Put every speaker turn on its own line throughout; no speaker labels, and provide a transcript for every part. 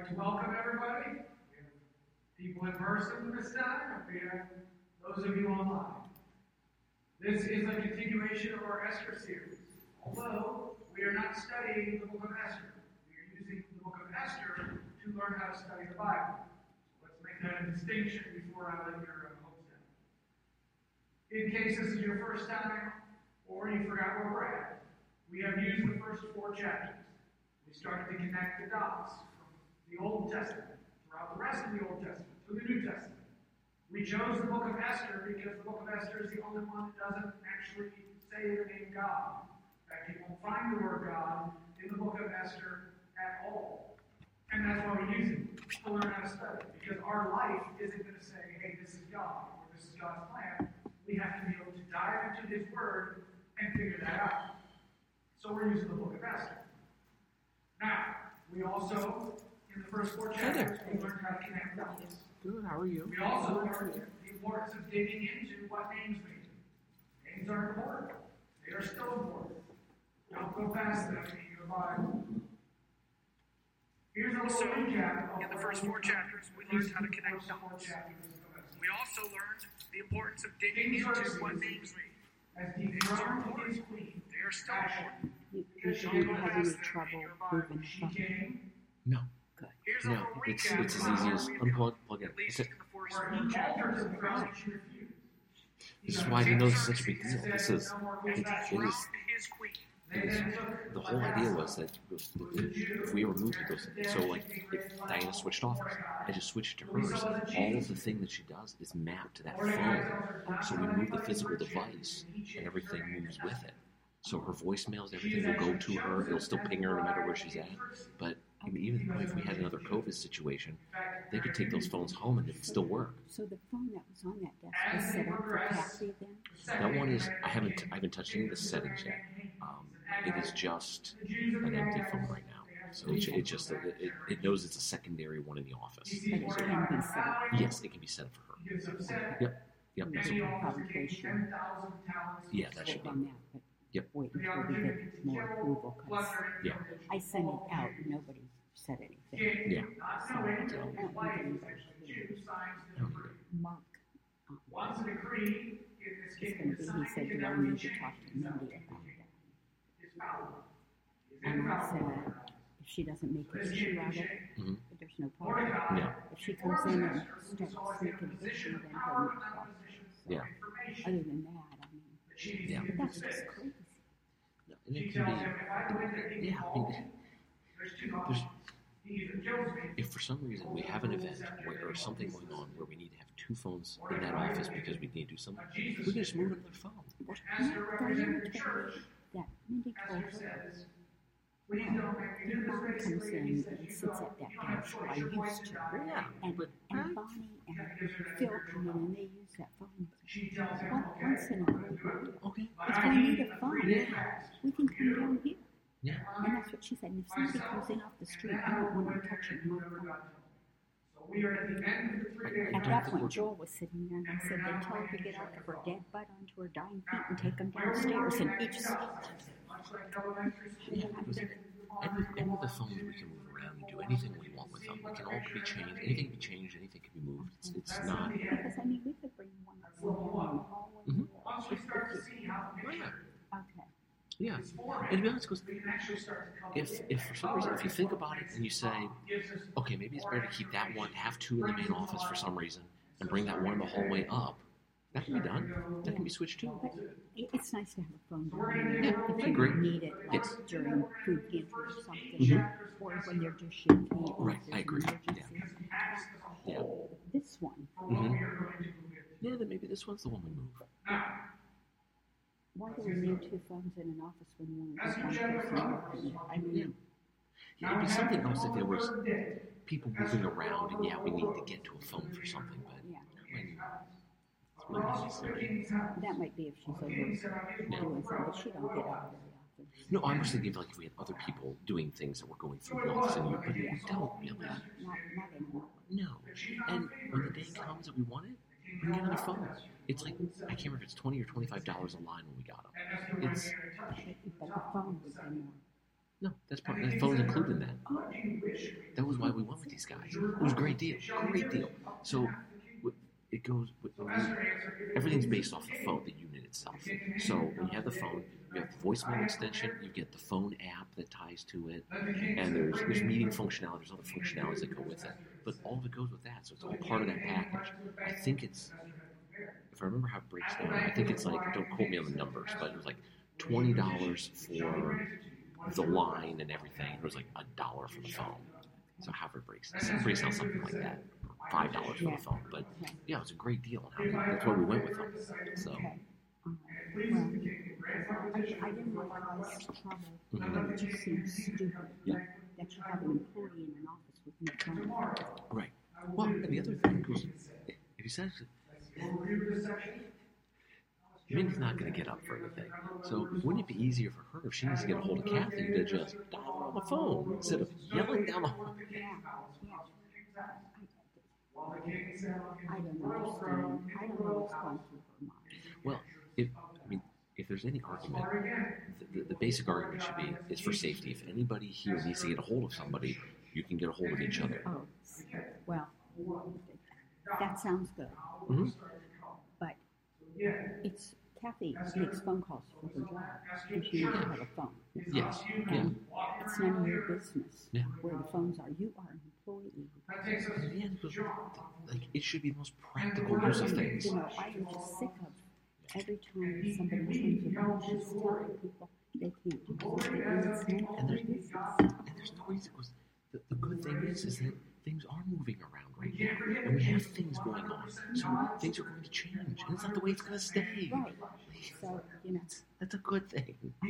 like to welcome everybody. We have people in person this time, and we have those of you online. This is a continuation of our Esther series. Although we are not studying the book of Esther, we are using the book of Esther to learn how to study the Bible. So let's make that a distinction before I let your hopes down. In case this is your first time, or you forgot where we're at, we have used the first 4 chapters. We started to connect the dots from the Old Testament throughout the rest of the Old Testament to the New Testament. We chose the book of Esther because the book of Esther is the only one that doesn't actually say the name God. In fact, you won't find the word God in the book of Esther at all. And that's why we use it, to learn how to study. Because our life isn't going to say, hey, this is God, or this is God's plan. We have to be able to dive into His Word and figure that out. So we're using the book of Esther. Now, we also, in the first 4 chapters, we learned how to connect dots.
Good, how are you?
We also learned the importance of digging into what names mean. Names are important. They are still important. Don't go past them in your Bible. Here's a little recap.
In the first 4 chapters, we learned how to connect dots. We also learned the importance of digging into what names mean.
As dethroned his queen,
They are still important.
You don't have any trouble moving the phone.
No.
Good.
Here's a
No,
little
it's
recap
as
of
easy
how
as
we
unplug, plug in.
at least
That's
in
it.
the first
where
4
he
chapters.
altered the crown she refused.
This is why I didn't know this is such a big deal. This is, it is,
Crowned his queen.
the whole idea was that if we removed those, so like if Diana switched off, I just switched to hers. All of the thing that she does is mapped to that phone. So we move the physical device and everything moves with it. So her voicemails, everything will go to her. It'll still ping her no matter where she's at. But I mean, even if we had another COVID situation, they could take those phones home and it'd still work.
So the phone that was on that desk was set up for Kathy then?
That one is I haven't touched any of the settings yet. It is just an empty phone right now. So it knows it's a secondary one in the office.
But it can be set up.
Yes, it can be set up for her. Yep. That's
We'll
okay.
probably should
Yeah, that should
work
be.
on that, but
Yep.
wait until we get more approval, because
Yeah.
I sent it out and nobody said anything.
Yeah.
So I don't think anybody cared. Mark,
Once a decree in this
it's
kingdom
going to
is
be, he
signed,
said,
can
do I
never be
need to
changed.
talk to Mindy about that?
It's power. It's
And I
infallible.
said, if she doesn't make
But
an
it's
issue
can't
out
be
of it,
changed.
there's no problem.
Mordecai,
Yeah.
If she comes in and starts making an issue, then he'll make a problem.
Yeah.
Other than that, I mean,
Yeah.
but that's just crazy.
No, and
She
it can
tells him,
be.
if I go in there, he
Yeah,
can
I
call
mean,
me. There's 2 options. He either kills me,
if for some reason we have an event or something going on where we need to have 2 phones in that office because we need to do something, we can just move another phone.
Esther
Diana
represented the
told
church.
me that Mindy told
Esther
her
says, please don't make me do this.
Mom comes
Basically, he
in
said,
and
you
sits
don't-
at that
you don't have a
desk
choice.
I
You're going
used
to
to.
die.
Yeah,
And
but
Bonnie and Phil come in and they use that phone.
She tells him,
Once
okay,
in a
I'm going to do
while.
it.
okay.
But
If
I
we
need
need a phone,
3 days fast.
we can come down here.
Yeah.
And that's what she said. And if somebody comes in off the street, I don't want them touching my phone.
So we are at the end of the 3 days.
At that point, Joel was sitting there and I said, then tell her to get off of her dead butt onto her dying feet and take them downstairs. And each,
Much like elementary school.
Yeah, because any of the phones we can move around and do anything we want with them. It can all be changed. Anything can be changed. Anything can be moved. It's not.
because I mean, we could bring one that's in there in the hallway.
Mhm.
Once we start to see how the picture
Okay.
Yeah.
is forming,
And to be honest, because
we can actually start to come
if for some reason, if you think about it and you say,
gives us
okay, maybe it's better to keep that one, have 2 in the main office for some reason, and bring that one in the hallway up, that can be done. That can be switched too.
But it's nice to have a phone down
Yeah,
there if
I
you
agree.
need it, like
Yes.
during food pantry or something,
Mhm.
or when they're just shaking. or
Right,
if
I agree.
there's an
Yeah.
emergency.
acts as a
Yeah.
whole
This one,
for what
Mhm.
we are going to move into.
Yeah, then maybe this one's the one we move.
Now,
why do we need 2 phones in an office when you only
that's
have
what
one
Jennifer
person
Crawford
working?
was
I mean,
Yeah, it'd be something else if there was
dead.
people moving around and yeah, we need to get to a phone for something, but
yeah,
when it's really necessary.
that might be if she's over doing something, but she don't get up very often.
No, I was thinking like if we had other people doing things that were going through the office and you but you don't really.
Not anymore.
No. And when the day comes that we want it, we get another phone. It's like I can't remember if it's $20 or $25 a line when we got them. It's
But the phone would be more.
No, that's part. The phone's included in that. That was why we went with these guys. It was a great deal. Great deal. So it goes. Everything's based off the phone, the unit itself. So when you have the phone, you have the voicemail extension. You get the phone app that ties to it, and there's meeting functionality. There's other functionalities that go with it. But all of it goes with that. So it's all part of that package. I think it's. If I remember how it breaks down, I think it's like, don't quote me on the numbers, but it was like $20 for the line and everything. It was like $1 for the phone. So however it breaks down something like that. $5 for the phone. But yeah, it was a great deal. That's why we went with them. So.
Okay. Well, I didn't want to cause trouble, but it just seems stupid that you have an employee in an office with no phone.
Right. Well, and the other thing goes, if you said Mindy's not going to get up for anything. So wouldn't it be easier for her if she needs to get a hold of Kathy to just dial her on the phone instead of yelling down the hall?
I don't understand. I don't know what's going through her mind.
Well, if there's any argument, the basic argument should be it's for safety. If anybody here needs to get a hold of somebody, you can get a hold of each other.
Oh, well, that sounds good.
Mm-hmm.
But it's Kathy makes phone calls for her job, and she needs to have a phone.
Yes.
And it's none of your business
where
the phones are. You are an employee.
In the end, it should be the most practical use of things.
You know, I am just sick of every time somebody turns around, she's telling people they can't do something, and it's none of their business.
And there's no reason. The good thing is that things are moving around right now, and we have things going on, so things are going to change, and it's not the way it's going to stay.
Right. So, you know,
that's a good thing.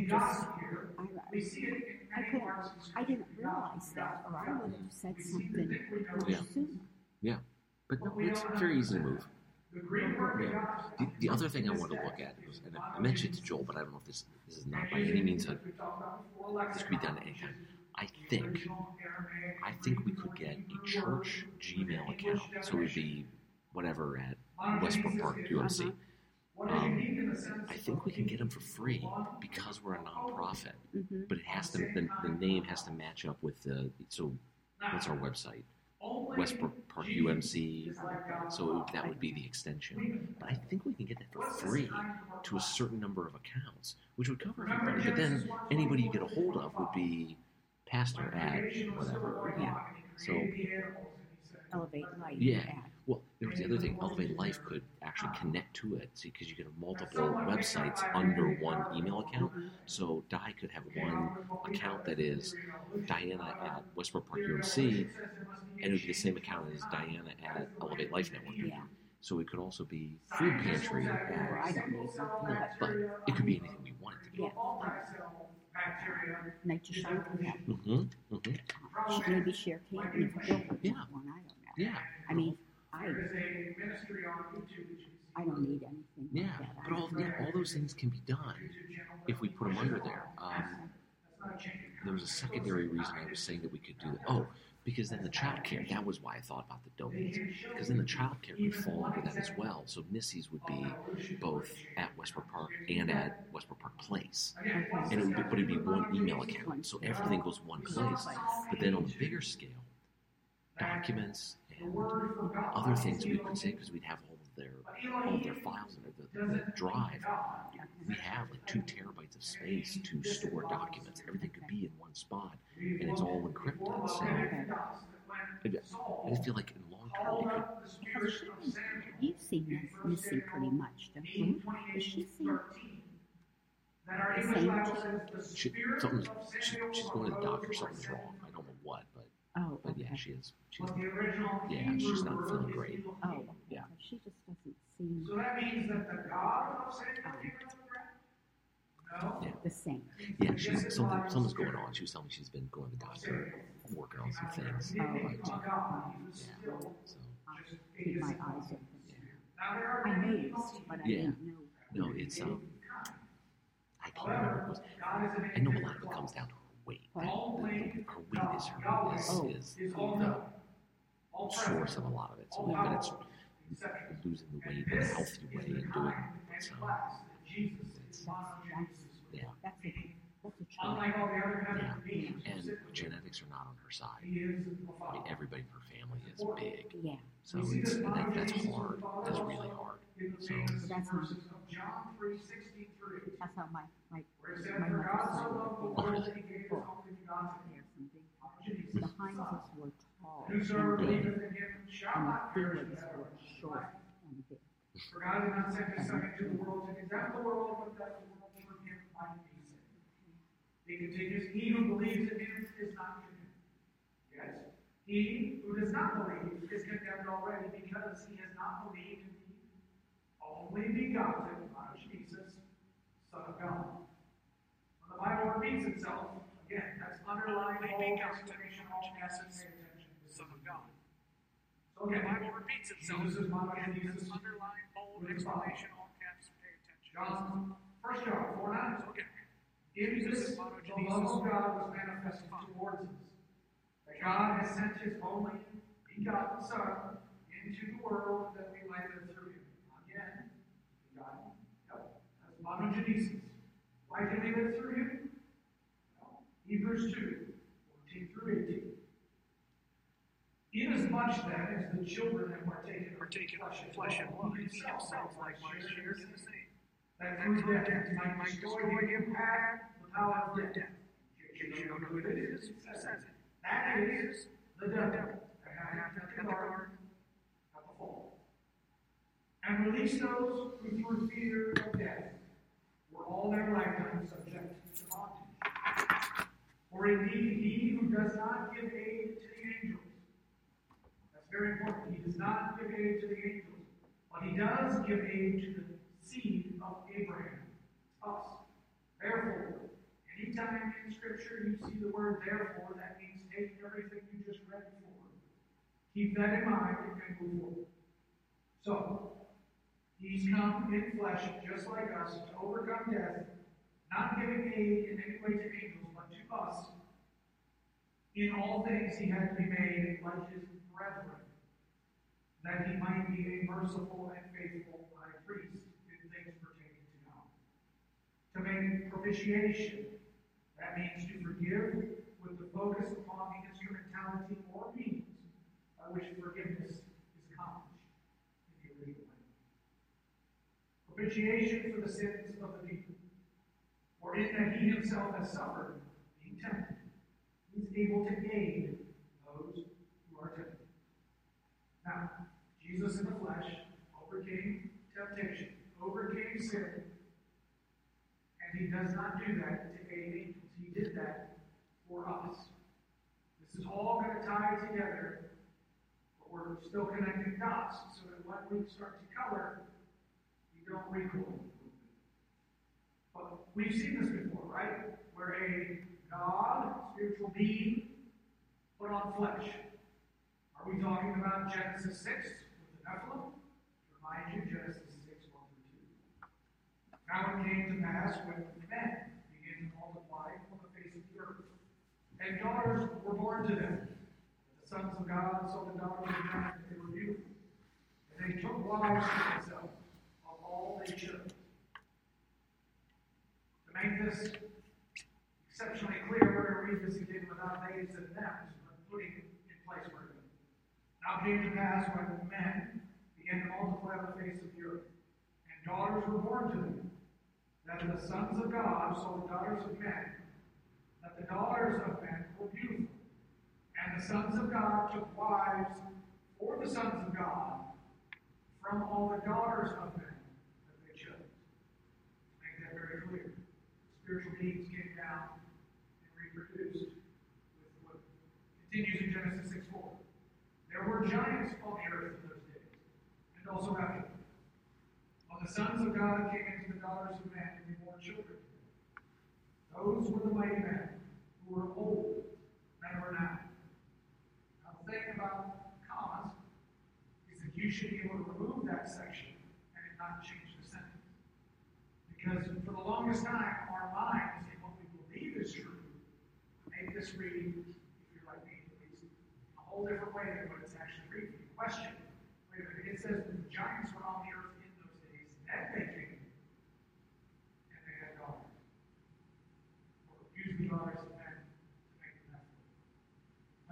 I didn't realize that, or I would have said something much sooner.
Yeah, but no, it's very easy to move. Yeah. The other thing I want to look at is, and I mentioned it to Joel, but I don't know if this is not by any means this could be done at any time. I think we could get a church Gmail account, so it would be whatever at Westbrook Park UMC. I think we can get them for free because we're a nonprofit, but it has to the name has to match up with what's our website? Westbrook Park UMC, so that would be the extension. But I think we can get that for free to a certain number of accounts, which would cover everybody. But then anybody you get a hold of would be pastor at whatever. Yeah. So
Elevate Life.
Yeah. Well, there was the other thing. Elevate Life could actually connect to it, because you could have multiple websites under one email account. So Di could have one account that is Diana at Westbrook Park UMC, and it would be the same account as Diana at Elevate Life Network.
Yeah.
So it could also be Food Pantry at,
I don't need something.
but it could be anything we want it to be.
Yeah. Night to Shine could have. Maybe share Canton if Bill would want one. I don't know.
Yeah.
I mean, I don't need anything like that.
But all those things can be done if we put them under there. There was a secondary reason I was saying that we could do that. Oh, because then the child care, that was why I thought about the domains. Because then the child care could fall under that as well. So Missy's would be both at Westbrook Park and at Westbrook Park Place. And it'd be one email account. So everything goes one place. But then on a bigger scale, documents and other things we could say, because we'd have all of their files in the drive. We have like 2 terabytes of space to store documents. Everything could be in one spot, and it's all encrypted. So I just feel like in long term it could.
You've seen Missy pretty much, don't you? Has she seen the same
she's going to the doctor. Something's wrong. I don't know what, but.
Oh,
but
okay.
yeah, she's not feeling great.
Oh,
yeah.
She just doesn't seem
So that means that the God of Satan
the same.
Yeah, something's going on. She was telling me she's been going to the doctor, working on some things. So
Keep my eyes open. I noticed, but I didn't know.
No, it's I can't remember what it was. I know a lot of it comes down to her weight. Her weight is the source of a lot of it. So but it's losing the weight in a healthy way and doing it. So
That's a choice.
Unlike all the other
Yeah,
heavenly beings,
and genetics are not on her side.
he is the
I mean,
Father.
everybody in her family is big,
Yeah.
so it's, and that's hard. That's really hard.
In the
So
famous
That's
verses of John 3:63,
That's how my
where it said,
my
"For
mother's
God so
side
loved the
of the
world
family.
that he gave his only begotten
There's some big.
Jesus,
The
his Son.
Hineses were tall and
Whosoever
big,
believeth in him shall
and the
not perish
Felix
but have
were
everlasting
short
life.
and big.
For God did not send his Son into the world to condemn the world, but that the world through him might be saved." He continues, "He who believes in him is not condemned. Yes, he who does not believe is condemned already, because he has not believed in the only begotten, not Jesus, Son of God." When the Bible repeats itself, again, that's underlying the whole explanation, all caps, pay attention.
Son of God.
So
The
again,
Bible repeats itself.
Jesus is
Again,
monogenesis
that's underline, bold,
with the Father.
exclamation, all caps, pay attention.
John, 1 John 4:9.
So again,
In this, the love of God was manifested towards us, that God has sent his only begotten Son into the world that we might live through him. Again, begotten. Yep, that's monogenesis. Why can we live through him? Well, Hebrews 2:14 through 18. Inasmuch then as the children have partaken of
flesh and blood, he himself likewise shared in the same.
that through death he might destroy him who had the power of death.
In case you don't know who it is, he says it.
That is the devil,
That happened at the garden.
at the fall. And release those who through fear of death were all their lifetime subject to bondage. For indeed he who does not give aid to the angels, that's very important, he does not give aid to the angels, but he does give aid to the seed of Abraham, us. Therefore, anytime in Scripture you see the word therefore, that means take everything you just read before. Keep that in mind and move forward. So, he's come in flesh just like us to overcome death, not giving aid in any way to angels, but to us. In all things he had to be made like his brethren, that he might be a merciful and faithful high priest in things pertaining to God. To make propitiation, that means to forgive with the focus upon the instrumentality or means by which forgiveness is accomplished in the original language. Propitiation for the sins of the people. For in that he himself has suffered, being tempted, he is able to aid those who are tempted. Now, Jesus in the flesh overcame temptation, overcame sin, and he does not do that to aid angels. He did that for us. This is all going to tie together, but we're still connecting dots so that when we start to color, you don't recoil. But we've seen this before, right? Where a God, spiritual being, put on flesh. Are we talking about Genesis 6 with the Nephilim? Remind you, Genesis 6, 1 through 2. Now it came to pass when men began to multiply on the face of the earth, and daughters were born to them. The sons of God saw the daughters of men, and they were beautiful. And they took wives for themselves of all they chose. To make this exceptionally clear, we're going to read this again without names and names, but putting in place where it goes. Now it came to pass when men began to multiply on the face of the earth, and daughters were born to them, that the sons of God saw the daughters of men, that the daughters of men were beautiful. And the sons of God took wives for the sons of God from all the daughters of men that they chose. Make that very clear. Spiritual beings came down and reproduced with what continues in Genesis 6:4. There were giants on the earth in those days, and also after them. When the sons of God came into the daughters of men, and they bore children. Those were the mighty men who were old, men of renown. Now the thing about commas is that you should be able to remove that section and it not change the sentence. Because for the longest time, our minds, in what we believe is true, make this read, if you're like me, at least, a whole different way than what it's actually reading. You question, wait a minute, it says that the giants were on the earth in those days, then they came, and they had daughters.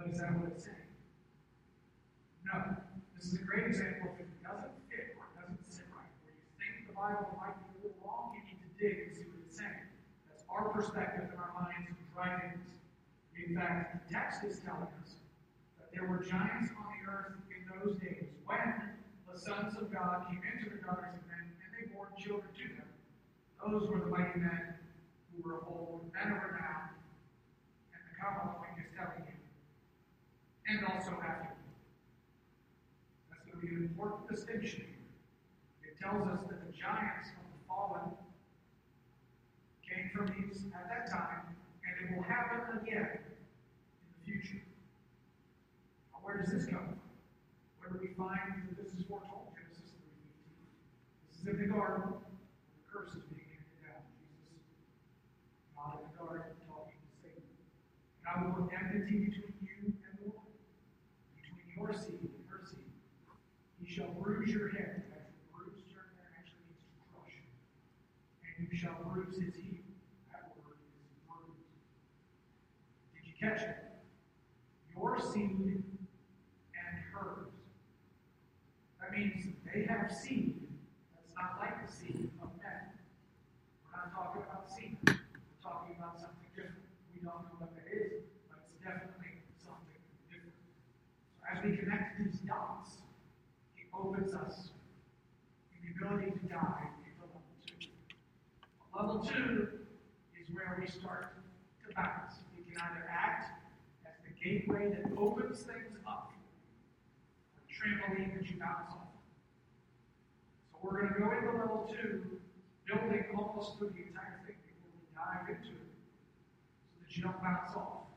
But is that what it's saying? No. This is a great example. If it doesn't fit or it doesn't sit right, where you think the Bible might be a little wrong, you need to dig and see what it's saying. That's our perspective in our minds driving this. In fact, the text is telling us that there were giants on the earth in those days when the sons of God came into the daughters of men and they bore children to them. Those were the mighty men who were of old, men of renown, and the common point is telling you, and also after. That's going to be an important distinction here. It tells us that the giants of the fallen came from these at that time, and it will happen again in the future. Now, where does this come from? Where do we find that this is foretold? Genesis 3:15. This is in the garden. The curse is being handed down. Jesus, not in the garden, talking to Satan. And I will put enmity between you and the woman, between your seed and her seed. He shall bruise your head. Actually, bruise term there actually means to crush. And you shall bruise his heel. That word is bruise. Did you catch it? Your seed and hers. That means they have seed that's not like the seed of men. We're not talking about seed. We're talking about something different. We don't know what that is, but it's definitely something different. So as we connect these dots, it opens us in the ability to dive into level 2. Level 2 is where we start to bounce. We can either act as the gateway that opens things up, or trampoline that you bounce off. So we're going to go into level 2, building almost through the entire thing before we dive into it, so that you don't bounce off.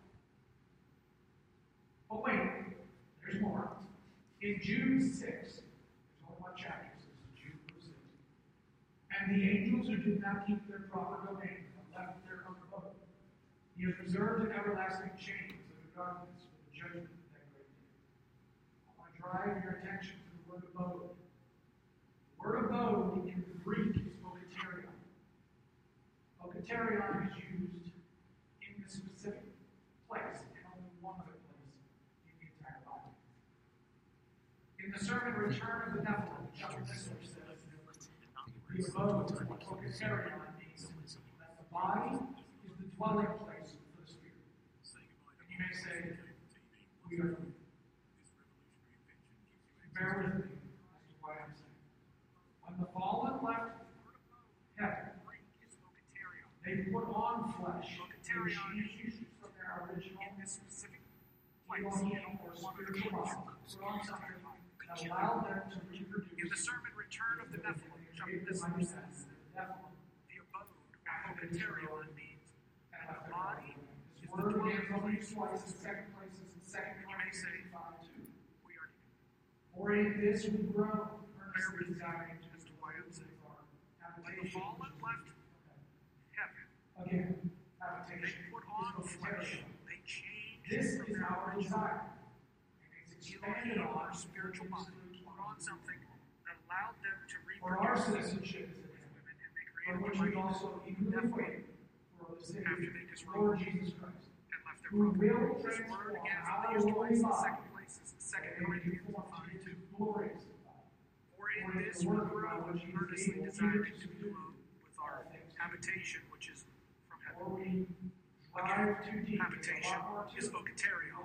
But wait, there's more. In Jude 6, there's only one chapter, so it's Jude 6. And the angels who did not keep their proper domain, but left their own abode, he has reserved in everlasting chains under darkness for the judgment of that great day. I want to drive your attention to the word abode. The word abode in the Greek is okaterion. Okaterion is used in the specific place, and only one other place in the entire Bible. In the sermon Return of the Nephilim, Chuck Missler says, the abode, okaterion, means that the body is the dwelling place for the spirit. And you may say, we are. Bear with me as to why I'm saying. When the fallen left heaven, they put on flesh. They changed from their original Elohim or spiritual body. Put on something that allowed them to reproduce.
In the sermon Return of the Nephilim, Chuck Missler says, the abode, okaterion, means that the body is the dwelling place for the spirit. And you may say, we are here.
For in this we grow, earnestly desiring
As to why I'm saying, when the fallen left heaven,
again,
they
habitation.
put on flesh. They changed
This
from
is
their
our
original
desire. And it's expanded
Elohim or
on
spiritual body. Put on something that allowed them to
for our
reproduce
citizenship is in
with
heaven,
women, and they
for
created
which
the
we
mighty
also eagerly wait for the Savior,
after they
Lord
disrobed
Jesus Christ,
and left their
who
brother.
will
This
transform
word again
our
is used
lowly
twice in
body
second places, 2
and
Corinthians
conform
5:2.
to his glorious body.
For in this we grow, earnestly desiring to be clothed with our habitation, which is from heaven.
Or we drive too deep.
Habitation is okaterion.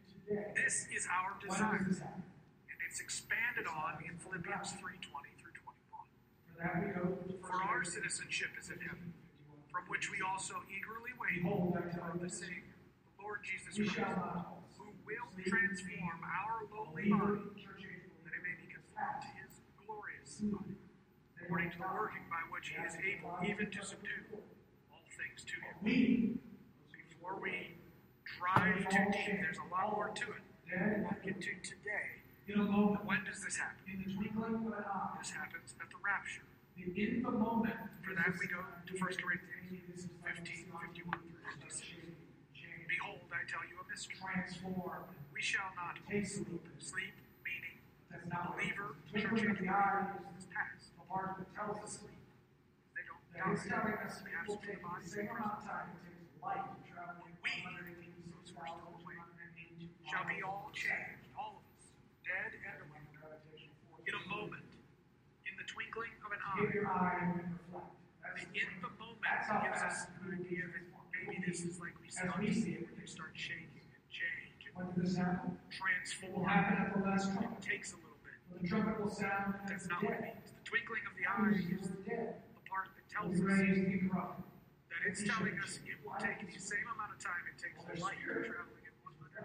This is our
When
desire,
does this happen?
and it's expanded on in Philippians 3:20 through 21.
For that we go to
For our citizenship is in heaven, from which we also eagerly wait
Behold, I tell
for
you
the
this,
Savior, the Lord Jesus
we shall
Christ,
not
who will transform our lowly
believer,
body,
church age
that it may be conformed to his glorious
believer,
body, according to the working by which he is able even to subdue all things to him.
we,
Before we drive too deep, there's a lot more to it.
dead
We'll get to today.
in a moment,
When does this happen?
in the twinkling of an eye,
This happens at the rapture.
in the moment.
For that we go to 1 Corinthians 15:51 through 56. Behold, I tell you a mystery.
Transform.
We shall not
Take
sleep.
sleep.
Sleep meaning
That's not
believer,
twinkling
church
of
age
the eye
believer is past.
the part that tells us
Sleep. They don't
that it's telling
die.
us
They
it
have
will
to be
take the
bodies
same
in
amount
prison.
of time it takes light to travel
We,
186,182
shall be all changed, all of us, dead and alive, in a moment, in the twinkling of an
Keep your
eye.
eye and reflect.
In the moment gives us an idea that maybe this is like we see on TV, where they start shaking and change and
When does this happen? It will
transform.
happen at the last
It
trumpet.
takes a little bit.
When the trumpet will sound, and
That's
it's
not what it
dead.
means. The twinkling of the
That
eye
means
is
we're dead.
the part that tells
We'll be
us
raised incorruptible.
that it's telling us it will take the same amount of time it takes for light traveling at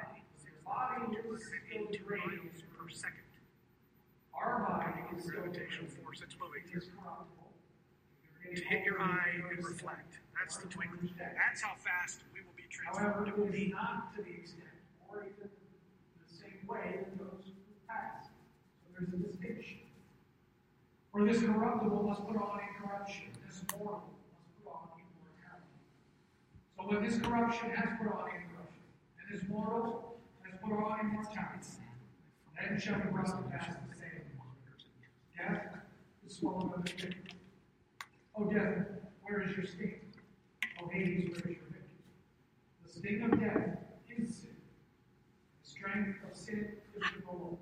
186,282 miles per second.
Our body is still
Gravitational force that's moving
is
through.
corruptible.
To hit your eye and reflect. That's the twinkling. That's how fast we will be
However,
transformed. It will
it is
be
not to the extent or even the same way that those who pass. So there's a distinction. For this corruptible must put on incorruption. This mortal must put on immortality. So when this corruption has put on incorruption, and this mortal has put on immortality, then shall be brought to pass the same. Death is swallowed up in victory. O death, where is your sting? O Hades, where is your victory? The sting of death is sin. The strength of sin is the law.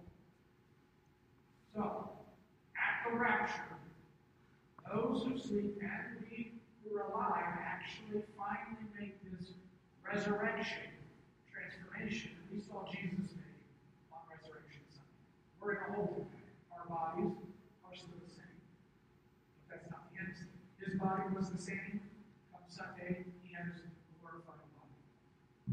So, at the rapture, those who sleep and we who are alive actually finally make this resurrection transformation that we saw Jesus make on Resurrection Sunday. We're in a holding pattern. Our bodies are still the same. But that's not the end. His body was the same. Come Sunday, he has a glorified body.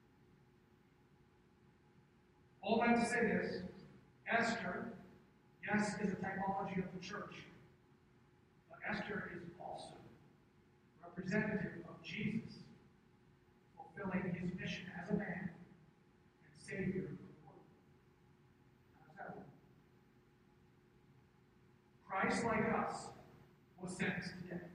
All that to say this, Esther, yes, is a typology of the church. But Esther is also representative of Jesus, fulfilling his mission as a man and Savior of the world. How's that work? Christ, like us, was sentenced to death.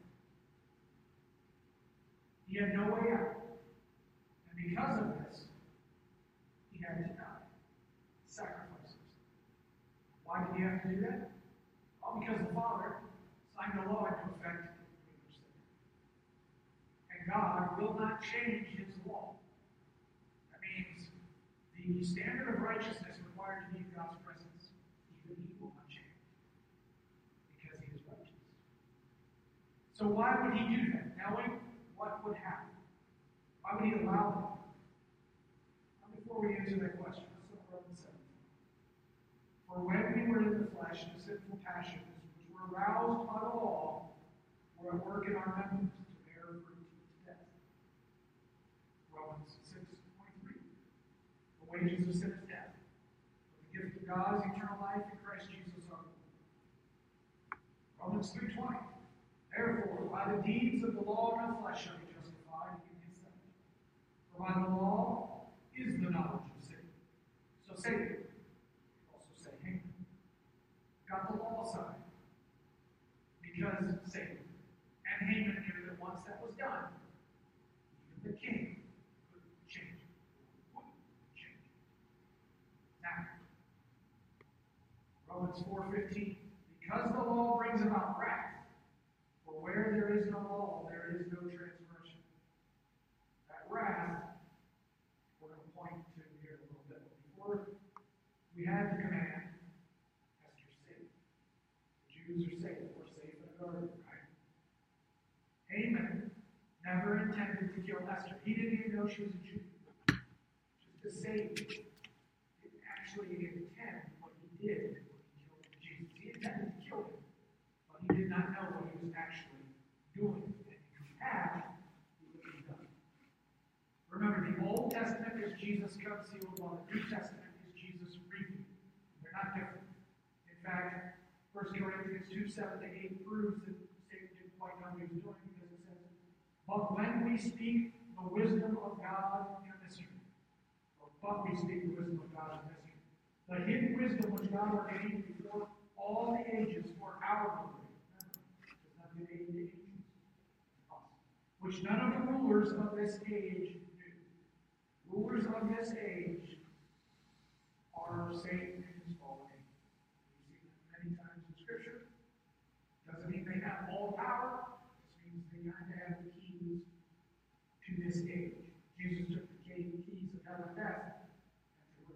He had no way out. And because of this, he had to die. Sacrifices. Why did he have to do that? Well, because the Father signed a law into effect when he was sick. And God will not change his law. That means the standard of righteousness required to be in God's presence, even he will not change. Because he is righteous. So why would he do that? Knowing what would happen? Why would he allow that? Now, before we answer that question, let's look at Romans 7. For when we were in the flesh, the sinful passions, which were aroused by the law, were at work in our members to bear fruit to death. Romans 6:23. The wages of sin is death, but the gift of God is eternal life in Christ Jesus our Lord. Romans 3:20. Therefore, by the deeds of the law in the flesh shall be justified in his sight. For by the law is the knowledge of sin. So Satan, also say Haman, got the law side. Because Satan and Haman knew that once that was done, even the king couldn't change it. Wouldn't change it. Now, Romans 4:15. Because the law brings about wrath, for where there is no law, there is no transgression. That wrath, we're going to point to here in a little bit. Before we had the command, Esther's safe. The Jews are safe. We're safe in a garden, right? Haman never intended to kill Esther. He didn't even know she was a Jew. Just to save her. He didn't actually intend what he did when he killed Jesus. He intended to kill him. But he did not know what he was actually doing. And if he had, he would have done. Remember, the Old Testament is Jesus concealed, while the New Testament is Jesus revealed. They're not different. In fact, 1 Corinthians 2:7-8 proves that Satan didn't quite know what he was doing, because it says, but when we speak the wisdom of God in a mystery, but we speak the wisdom of God in a mystery, the hidden wisdom which God ordained before all the ages for our glory. Which none of the rulers of this age knew. Rulers of this age are Satan and his fallen angels. We see that many times in Scripture. Doesn't mean they have all power. This means they have to have the keys to this age. Jesus took the keys of hell and death, and to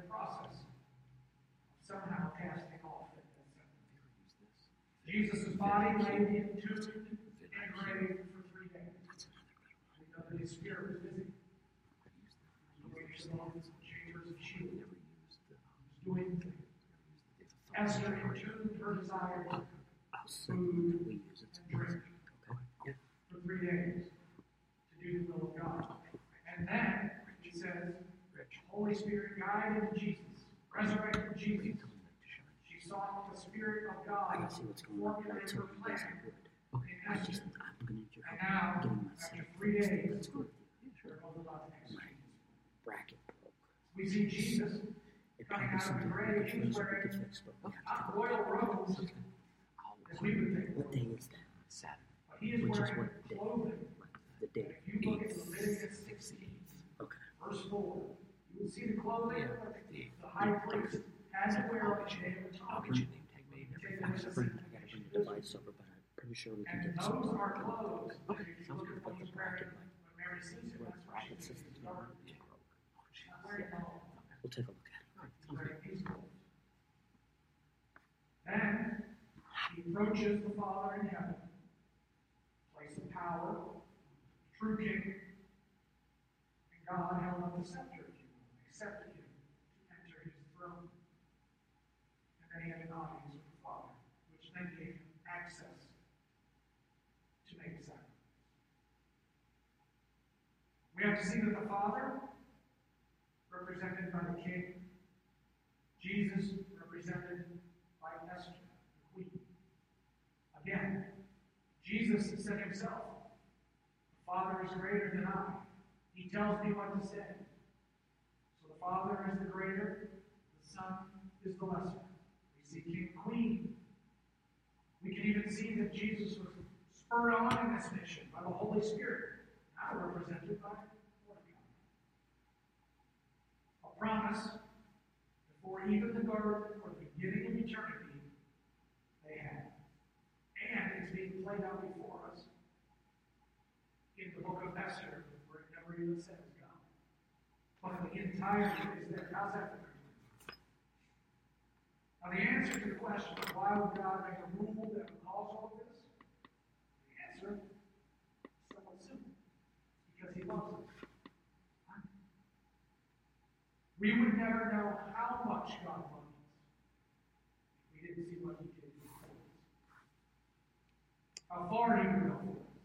process of somehow casting off that sin. Jesus' body lay entombed in a grave for 3 days. We know that his spirit was busy. Chambers of shield. Doing things. Esther entombed her desires for food and drink for 3 days to do the will of God. And then, it says, the Holy Spirit guided Jesus, resurrected Jesus. She sought the Spirit of God
I see what's going on. I told you guys I would. I'm going to
and now,
getting
after
myself
3 days,
let's go with you.
they're all about to execute.
Bracket broke.
We see Jesus
It
coming
probably
out of the
something we
grave.
could
He's
fix, we
wearing
could fix, but we have to
not
go.
royal robes, as we would think.
What day is that?
Saturday.
But he is
Which is
wearing
what day?
clothing.
The day.
If you look at Leviticus 16,
Okay.
verse 4, you will see the clothing that the high priest has to wear on the day of
I'll
atonement.
get your name tag made and everything.
I gotta bring the device over, but I'm pretty sure we can
And
get
those
something.
are clothes.
Okay,
If you
sounds
look
good.
at
But
what
the
he's
bracket,
wearing, when Mary sees him,
where
that's what
bracket
she
system
sees.
broke.
She's wearing clothes.
We'll take a look at it.
He's wearing these clothes. Then he approaches the Father in heaven, place of power, true king, and God held up the scepter, if you will, accepted him to enter his throne. And then he had an audience with the Father, which then gave him access to make a sacrifice. We have to see that the Father, represented by the king, Jesus, represented by Esther, the queen. Again, Jesus said himself, the Father is greater than I. He tells me what to say. So the Father is the greater, the Son is the lesser. We see King and Queen. We can even see that Jesus was spurred on in this mission by the Holy Spirit, now represented by Mordecai. A promise before even the garden or the beginning of eternity they had. And it's being played out before us in the book of Esther, where it never even says God. But the entirety is there. How's that for you? Now, the answer to the question of why would God make a rule that would cause all of this? The answer is somewhat simple. Because he loves us. We would never know how much God loved us if we didn't see what he did for us. How far he would go for us.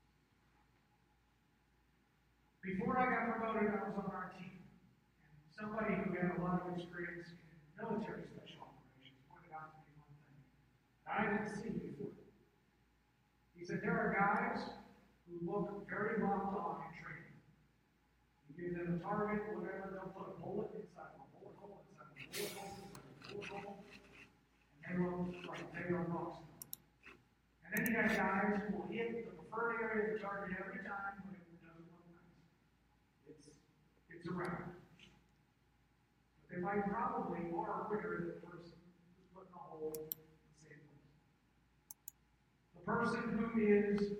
Before I got promoted, I was on our team. And somebody who had a lot of experience in military special operations pointed out to me one thing that I didn't see before. He said, there are guys who look very locked on in training. You give them a target, whatever, they'll put a bullet inside of a bullet hole, inside of a bullet hole, inside of a bullet hole, and they look like they are rocks. And then you got guys who will hit the preferred area of the target every time, but it doesn't look nice. It's around. But they might probably are quicker than the person who's putting a hole in the same place. The person who is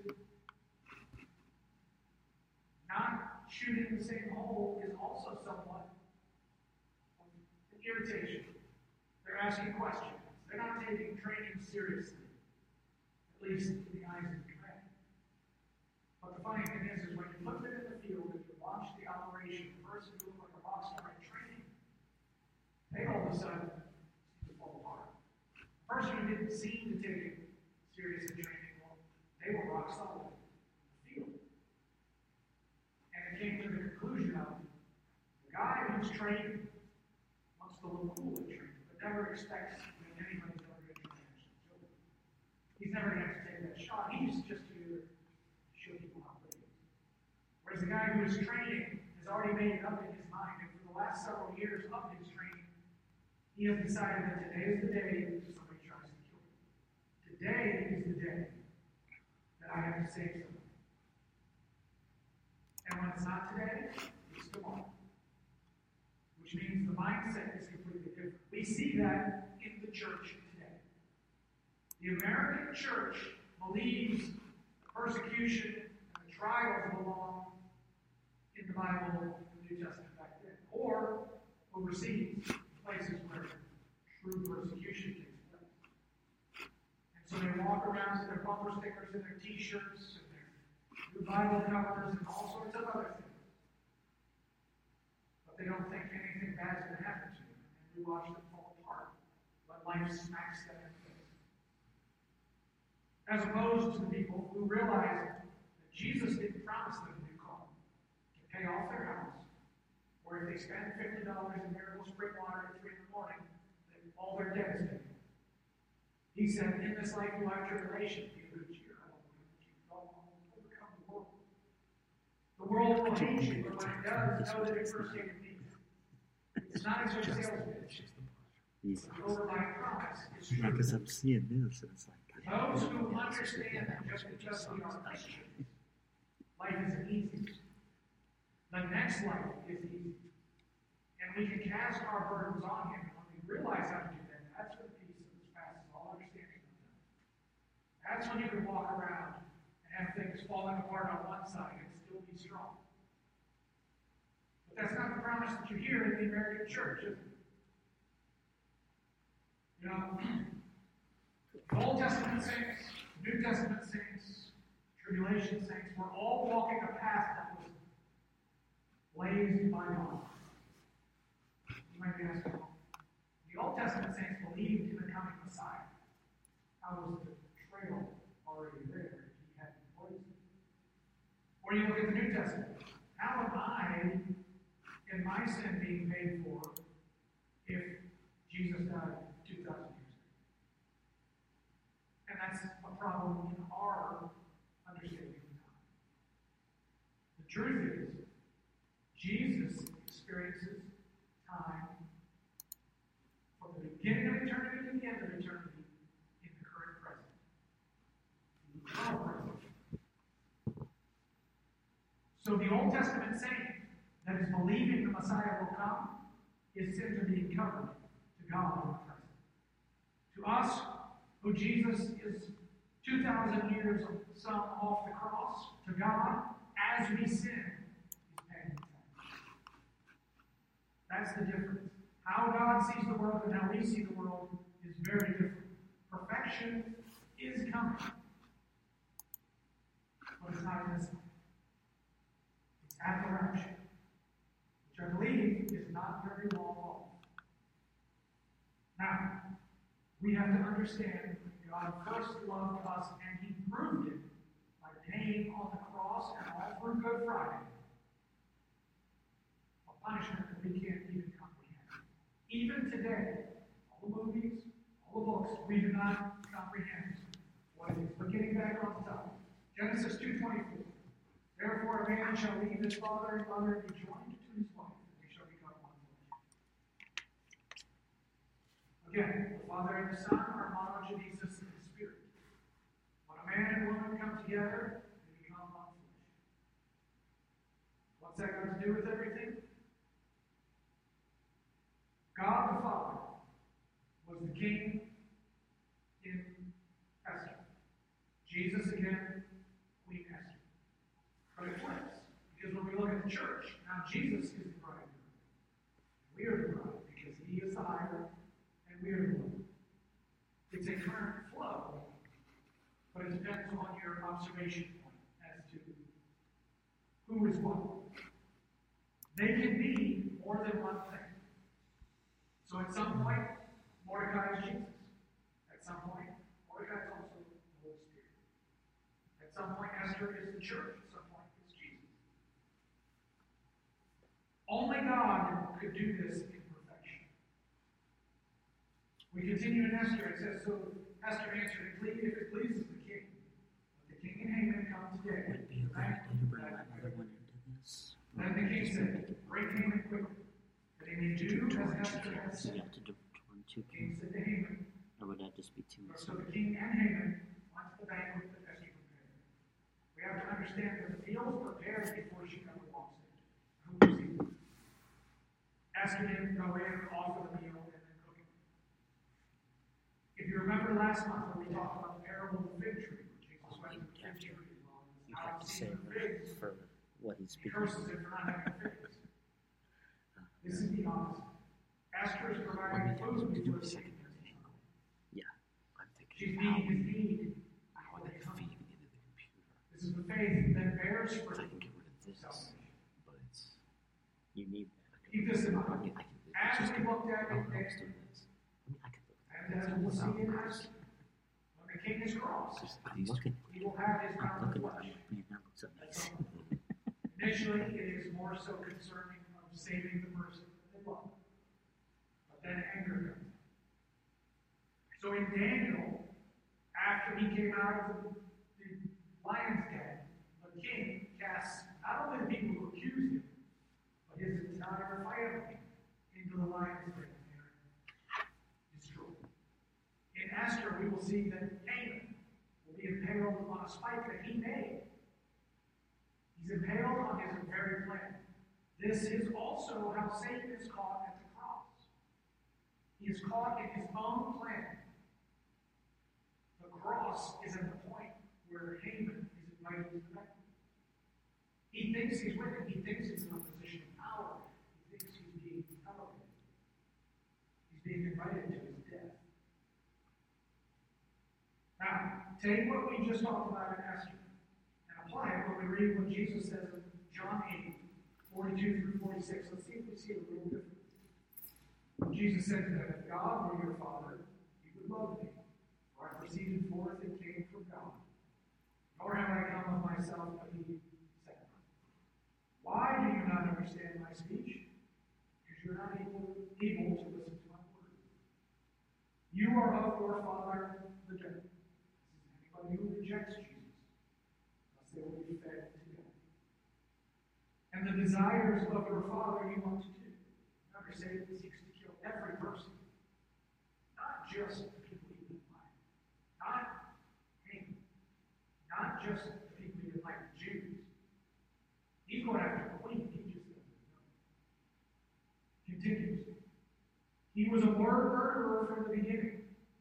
not shooting the same hole is also somewhat an irritation. They're asking questions. They're not taking training seriously, at least in the eyes of the command. But the funny thing is when you put them in the field and you watch the operation, the person who looked like a rock star in training, they all of a sudden seem to fall apart. The person who didn't seem to take it serious in training, well, they were rock solid in the field. And it came to the conclusion of the guy who's trained wants to look cool in training, but never expects that anybody's ever going to try and actually kill him. He's never going to have to take that shot. He's just here to show people how good he is. Whereas the guy who is training has already made it up in his mind, and for the last several years of his training, he has decided that today is the day that somebody tries to kill him. Today is the day that I have to save somebody. And when it's not today, it's tomorrow. Which means the mindset is completely different. We see that in the church today. The American church believes the persecution and the trials belong in the Bible, the New Testament back then. Or overseas, places where true persecution takes place. And so they walk around with their bumper stickers and their t-shirts and their new Bible covers and all sorts of other things. But they don't think anything bad's going to happen to them. And we watch them fall apart. But life smacks them in the face. As opposed to the people who realize that Jesus didn't promise them a new car to pay off their house, or if they spend $50 in miracle spring water at 3 in the morning, then all their debt is paid. He said, in this life you have tribulation, be of good cheer. I don't believe that you will overcome the world. The world will hate you, but when it does, know that it first hated me. It's not a good sales pitch. It's over my promise. It's true.
Because I'm seeing this, and it's like,
Those who understand that just because we are Christians, life isn't easy. The next life is easy. And we can cast our burdens on Him. And when we realize how to do that, that's when peace that surpasses all understanding comes in. That's when you can walk around and have things falling apart on one side and still be strong. But that's not the promise that you hear in the American church, is it? You know, Old Testament saints, New Testament saints, tribulation saints, we're all walking a path that was blazed by God. You might be asking, the Old Testament saints believed in the coming Messiah. How was the trail already there? He had been poisoned. Or you look at the New Testament. How am I, in my sin, being paid for if Jesus died 2,000 years ago? And that's a problem in our understanding of time. The truth is, Jesus experiences time from the beginning of eternity to the end of eternity in the current present. The eternal present. So the Old Testament saying that is believing the Messiah will come is simply being covered to God in the present. To us, who Jesus is 2,000 years some off the cross, to God, as we sin, He's paying the tax. That's the difference. How God sees the world and how we see the world is very different. Perfection is coming, but it's not in this life. It's at the rapture, which I believe is not very long off. Now, we have to understand that God first loved us, and He proved it by paying on the cross and all through Good Friday a punishment that we can't even comprehend. Even today, all the movies, all the books, we do not comprehend what it is. But getting back on the topic, Genesis 2:24. Therefore, a man shall leave his father and mother and be joined to his wife, and they shall become one flesh. Again, the Father and the Son are monogenesis in the Spirit. When a man and woman come together, they become one flesh. What's that got to do with everything? God the Father was the king in Esther. Jesus again, Queen Esther. But it flips. Because when we look at the church, now Jesus is the bridegroom. We are the bride because He is the higher and we are the lower. It's a current flow, but it depends on your observation point as to who is what. They can be more than one thing. So at some point, Mordecai is Jesus. At some point, Mordecai is also the Holy Spirit. At some point, Esther is the church. At some point, it's Jesus. Only God could do this in perfection. We continue in Esther. It says, so Esther answered, if it pleases the king, let the king and Haman come today.
would it be a good idea to bring another one into this?
Then the king said, bring Haman quickly, that he may do as Esther has
So you
said.
have to do one, two,
The king said to Haman,
or would that just be too much?
so the king and Haman went to the banquet that Esther prepared. We have to understand that the meal was prepared before she ever walks in. Who was he? Esther didn't go in, offer the meal, and then cook it. If you remember last month when we talked about the parable of the fig tree, where Jesus went to the fig tree while he
You'd
was
have
out
to
seeing
say
the figs,
for what he's
he
speaking.
curses him for not having figs. This is the opposite. Esther is
Well, I
providing
mean, that was
food
to do
for
a
the
secondary angle. Yeah, I'm thinking
She's
how
meeting his need.
how they feed into the computer.
This is the faith that bears
If I
fruit.
can get rid of this, but it's
You need that.
Keep this in
I
mind.
mean, I can. It's
As
just
we looked at
oh,
it
no, it's
there,
doing this. I mean, I can look at
and
this
as we'll see
without
in
this.
Esther, when the king is crossed,
Just
I'm
these two.
looking.
he will have his
I'm
pound of
looking at
flesh.
it. Man, that looks amazing.
Initially, it is more so concerning of saving the person that they love. But then anger comes. So in Daniel, after he came out of the lion's den, the king casts not only the people who accuse him, but his entire family into the lion's den and destroyed. In Esther, we will see that Haman will be impaled on a spike that he made. He's impaled on his very plan. This is also how Satan is caught at the cross. He is caught in his own plan. The cross is at the point where Haman is invited to the banquet. He thinks he's winning. He thinks he's in a position of power. He thinks he's being elevated. He's being invited to his death. Now, take what we just talked about in Esther and apply it when we read what Jesus says in John 8, 42 through 46. Let's see if we see it a little differently. Jesus said to them, if God were your Father, you would love me, for I proceeded forth and came from God. Nor have I come of myself, but he sent me. Why do you not understand my speech? Because you're not able to listen to my word. You are of your father, the devil. Anybody who rejects Jesus, thus they will be fed to death. And the desires of your father you want to do. Remember, Satan seeks to kill every person, not just the people he didn't like, not Haman, not just the people he didn't like, the Jews. He's going after the queen, he just doesn't know. Continues. He was a murderer from the beginning,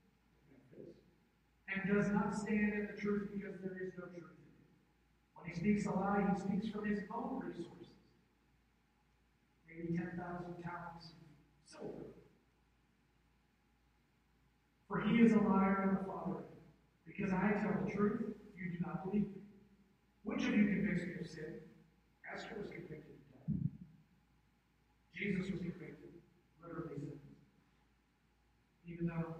and does not stand in the truth because there is no truth in him. When he speaks a lie, he speaks from his own resources. Maybe 10,000 talents of silver. For he is a liar and the father of it. Because I tell the truth, you do not believe me. Which of you convicts me of sin? Esther was convicted of death. Jesus was convicted, literally sentenced. Even though.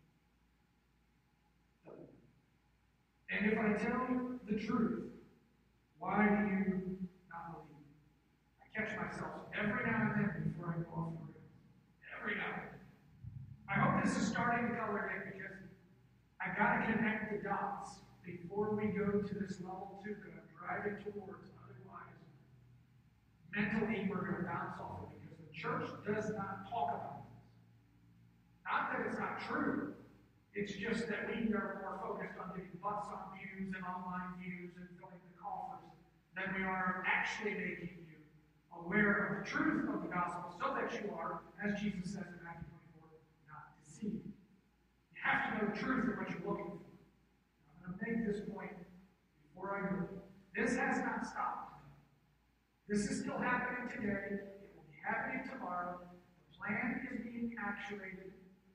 And if I tell you the truth, why do you not believe me? I catch myself every now and then before I go off the rails. Every now and then. I hope this is starting to color in because I've got to connect the dots before we go to this level 2 that I'm driving towards. Otherwise, mentally we're going to bounce off it because the church does not talk about this. Not that it's not true. It's just that we are more focused on getting butts on views and online views and filling the coffers than we are actually making you aware of the truth of the gospel so that you are, as Jesus says in Matthew 24, not deceived. You have to know the truth of what you're looking for. I'm going to make this point before I go. This has not stopped. This is still happening today. It will be happening tomorrow. The plan is being actuated.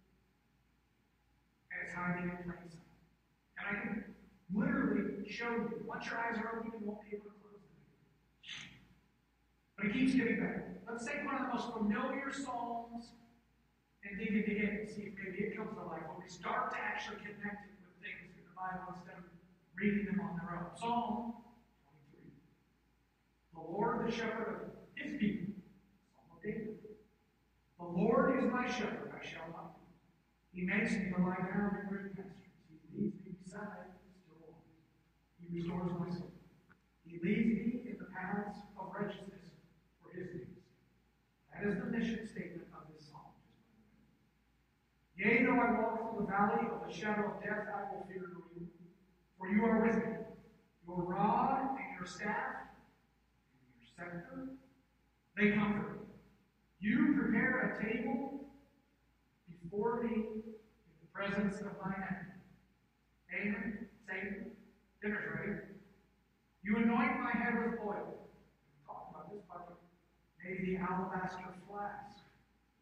And it's hiding in plain sight. And I can literally show you. Once your eyes are open, you won't be able to close them. But it keeps getting better. Let's take one of the most familiar psalms and dig into it and see if maybe it comes to life. When we start to actually connect it with things in the Bible instead of reading them on their own. Psalm 23. The Lord, the shepherd of his people. Psalm of David. The Lord is my shepherd, I shall not fear. He makes me to lie down in green pastures. He leads me beside still waters. He restores my soul. He leads me in the paths of righteousness for his name's sake. That is the mission statement of this psalm. Yea, though I walk through the valley of the shadow of death, I will fear no evil. For you are with me. Your rod and your staff and your scepter, they comfort me. You prepare a table before me in the presence of my enemy. Haman, Satan, dinner's ready. You anoint my head with oil. We've talked about this bucket. Maybe the alabaster flask with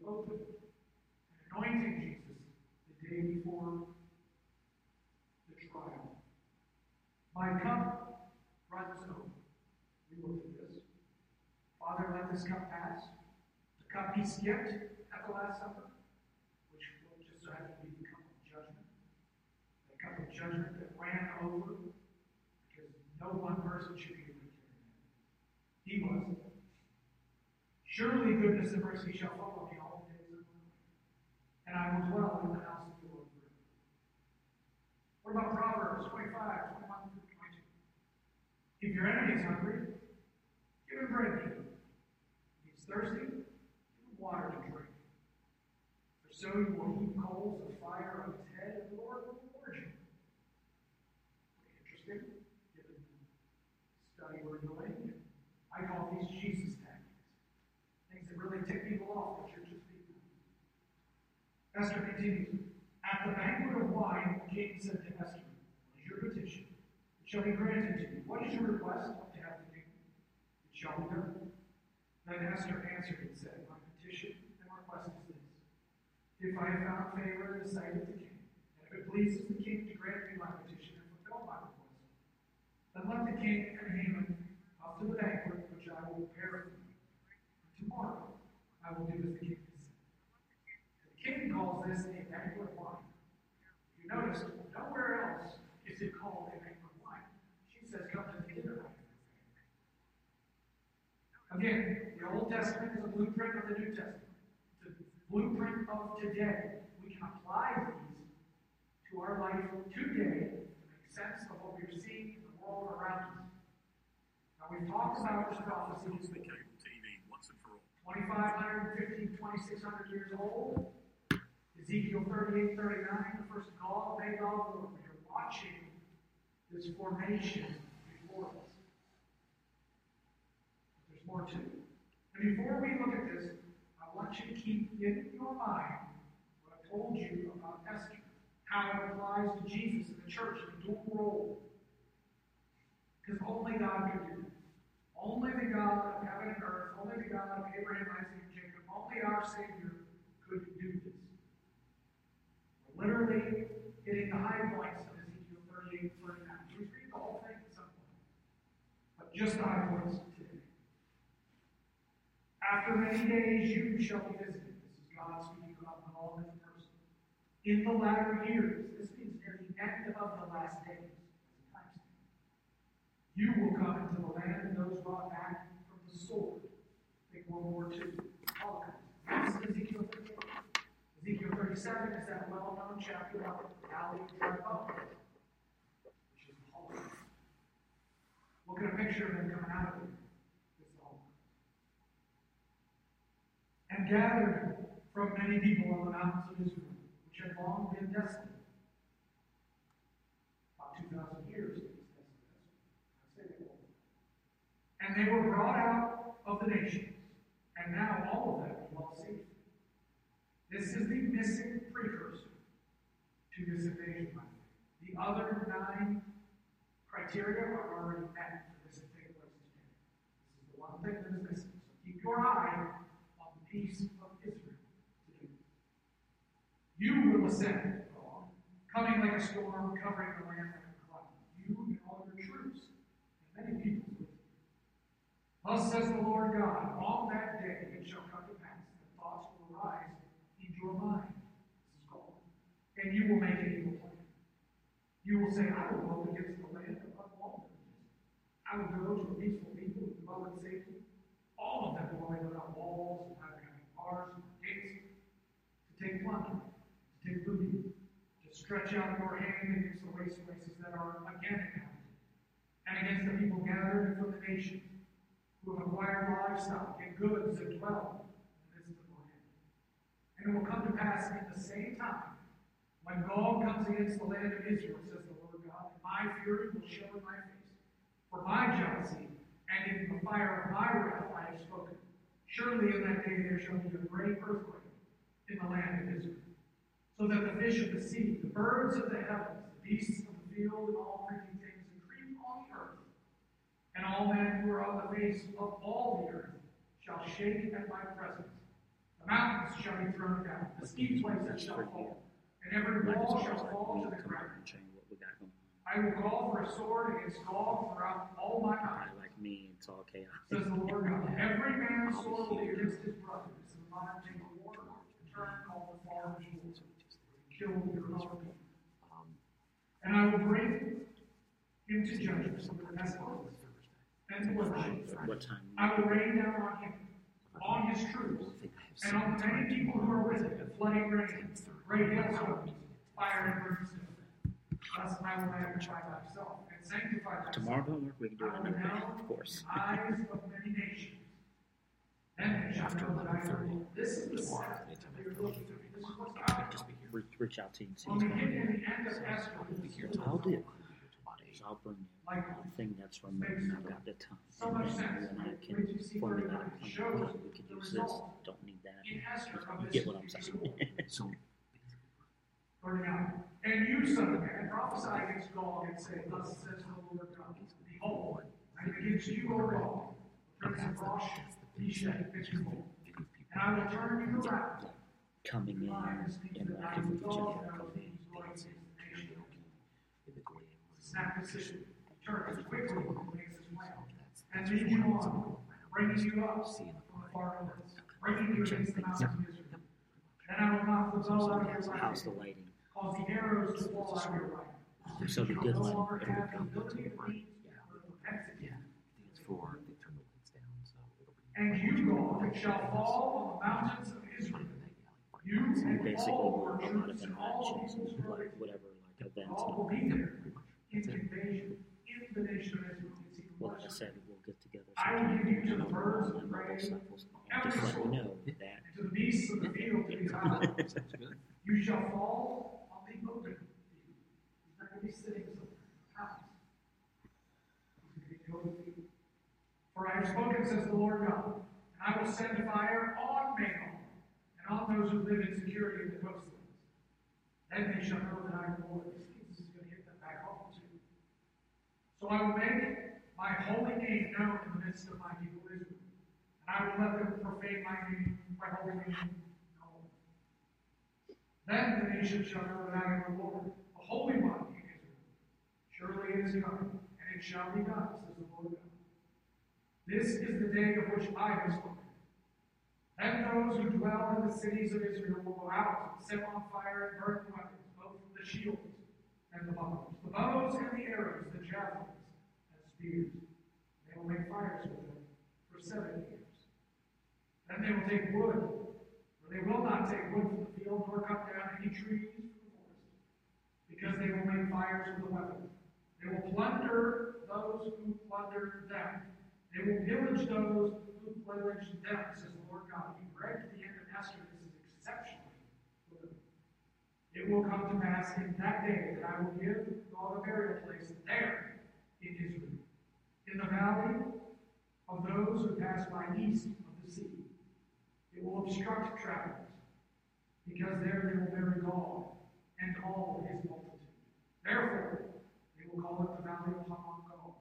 open and anointing Jesus the day before the trial. My cup runs over. We looked at this. Father, let this cup pass. The cup he skipped at the Last Supper, which just so happened to be the cup of judgment. The cup of judgment that ran over, because no one person should be able to carry that. He was. Surely goodness and mercy shall follow me all the days of my life, and I will dwell in the house of the Lord forever. What about Proverbs 25, 21 through 22? If your enemy is hungry, give him bread to eat. If he's thirsty, give him water to drink. For so you will heap coals of fire on his head, and the Lord will reward you. Pretty interesting, given the study we're doing. I call these Jesus tactics. Things that really tick people off, the church's people. Esther continues. At the banquet of wine, the king said to Esther, what is your petition? It shall be granted to you. What is your request? To have the king. It shall be done. Then Esther answered and said, my petition and request is this. If I have found favor in the sight of the king, and if it pleases the king to grant me my petition and fulfill my request, then let the king and Haman come to the banquet which I will prepare for you. And tomorrow I will do as the king has said. The king calls this a banquet of wine. You notice, nowhere else is it called a banquet of wine. She says, come to the dinner. Again, the Old Testament is a blueprint of the New Testament. It's a blueprint of today. We can apply these to our life today to make sense of what we're seeing in the world around us. Now, we've talked about this prophecy before.
Cable TV once and for all.
2,550, 2,600 years old. Ezekiel 38, 39, the first Gog, Magog war. We are watching this formation before us. But there's more to it. And before we look at this, I want you to keep in your mind what I told you about Esther, how it applies to Jesus and the church and the dual role. Because only God could do this. Only the God of heaven and earth, only the God of Abraham, Isaac, and Jacob, only our Savior could do this. We're literally hitting the high points of Ezekiel 38 and 39. Please read the whole thing at some point. But just the high points today. After many days you shall be visited. This is God speaking about Gog as a person. In the latter years, this means near the end of the last days. You will come into the land of those brought back from the sword. Think World War II. Holocaust. This is Ezekiel 38. Ezekiel 37 is that well-known chapter about the valley of dry bones, which is the Holocaust. Look at a picture of them coming out of it. This is the Holocaust. And gathered from many people on the mountains of Israel, which had long been desolate. About 2,000 years. And they were brought out of the nations, and now all of them dwell safely. This is the missing precursor to this invasion. The other 9 criteria are already met for this to take place today. This is the one thing that is missing. So keep your eye on the peace of Israel today. You will ascend, coming like a storm, covering the land like a cloud. You and all your troops, and many people. Thus says the Lord God, on that day it shall come to pass that thoughts will arise in your mind. This is God. And you will make an evil plan. You will say, I will go against the land of unwalled villages. I will go to a peaceful people who dwell in safety. All of them dwelling without walls and having bars and gates, to take plunder, to take booty, to stretch out your hand against the waste places that are again inhabited, and against the people gathered from the nations, who have acquired livestock and goods and dwell in the midst of the land. And it will come to pass in the same time, when Gog comes against the land of Israel, says the Lord God, my fury will show in my face. For my jealousy and in the fire of my wrath I have spoken. Surely in that day there shall be a great earthquake in the land of Israel, so that the fish of the sea, the birds of the heavens, the beasts of the field, and all creeping things that creep on the earth, and all men who are on the face of all the earth shall shake at my presence, The mountains shall be thrown down, the steep places shall fall, and every wall shall fall to the ground.
What we got going on.
I will call for a sword against Gog throughout all my mountains,
Like me, it's all chaos.
says the Lord God. Every man's sword will be against his brother. This is not a war, a term called the Father's war. Kill your fellow people. And I will bring him to judgment with the pestilence and bloodshed.
What time?
I will rain down on him, on his troops, and on the many people who are with him, flooding rain, great hailstones, fire and brimstone. Thus I will magnify myself and sanctify myself.
Tomorrow don't work. We can do it another day, of course.
Eyes of many nations. Then they shall know that I am Lord. This is the sign that we are looking for. This is what God
Just be here.
Reach out to you and see
When
what's
we
going
get
on.
to the end of Esther,
Be here
this is
till
I'll do.
about 8.
So I'll bring you a thing that's remote and I've got the time.
so much
And
sense.
then I can
When you see
formulate a
39, it
plan.
shows
Okay, we could
the
use this.
result
Don't need that.
in Esther of
You
this
get what I'm saying.
So,
39. And you, son of man, prophesy against Gog and say, thus says the Lord God, behold, I am against you, O Gog, the prince of Rosh, Meshach, Bigthan, and I will turn you around.
Coming in, interacting with each other.
Snap decision, turns quickly and makes his plan, and lead you on, bringing you up from the far north, bringing you against the mountains of Israel. Then I will knock the bow out of your
So
right
how's the
hand,
lighting?
cause the arrows to fall out of your right.
So the
You
good
no
lighting.
longer
It'll
have
be
the ability to lead or the propensity.
yeah, I think it's 4. They turn the lights down, so it'll be.
And you, Gog, shall fall on the mountains of Israel. You and
Basically,
all your
a lot of
troops and all the
interactions
peoples
and
who are
like
with you.
whatever, like events.
All will
And,
be there in invasion in the nation of Israel. It's even
well, like I
worse.
said, we'll get together.
I will give you to the birds of
and
the
mobile
prey,
stuff. Just let me know that.
and to the beasts of the field to be devoured.
Sounds good.
You shall fall on the open field. He's not going to be sitting somewhere in the house. He's going to be open field. For I have spoken, says the Lord God, and I will send fire on Magog, and on those who live in security in the coastlands. Then they shall know that I am the Lord. This is going to hit them back home too. So I will make my holy name known in the midst of my people Israel, and I will let them profane my name, my holy name. Then the nation shall know that I am the Lord, the Holy One in Israel. Surely it is coming, and it shall be done, says the Lord God. This is the day of which I have spoken. Then those who dwell in the cities of Israel will go out, set on fire, and burn the weapons, both the shields and the bows and the arrows, the javelins and spears. They will make fires with them for 7 years. Then they will take wood. They will not take wood from the field, nor cut down any trees from the forest, because they will make fires with the weapon. They will plunder those who plunder them. They will pillage those who pillage them, says the Lord God. You read to the end of Esther, this is exceptionally good. It will come to pass in that day that I will give God a burial place there in Israel, in the valley of those who pass by east of the sea. It will obstruct travelers, because there they will bury God and all his multitude. Therefore, they will call it the valley of Hamon Gog.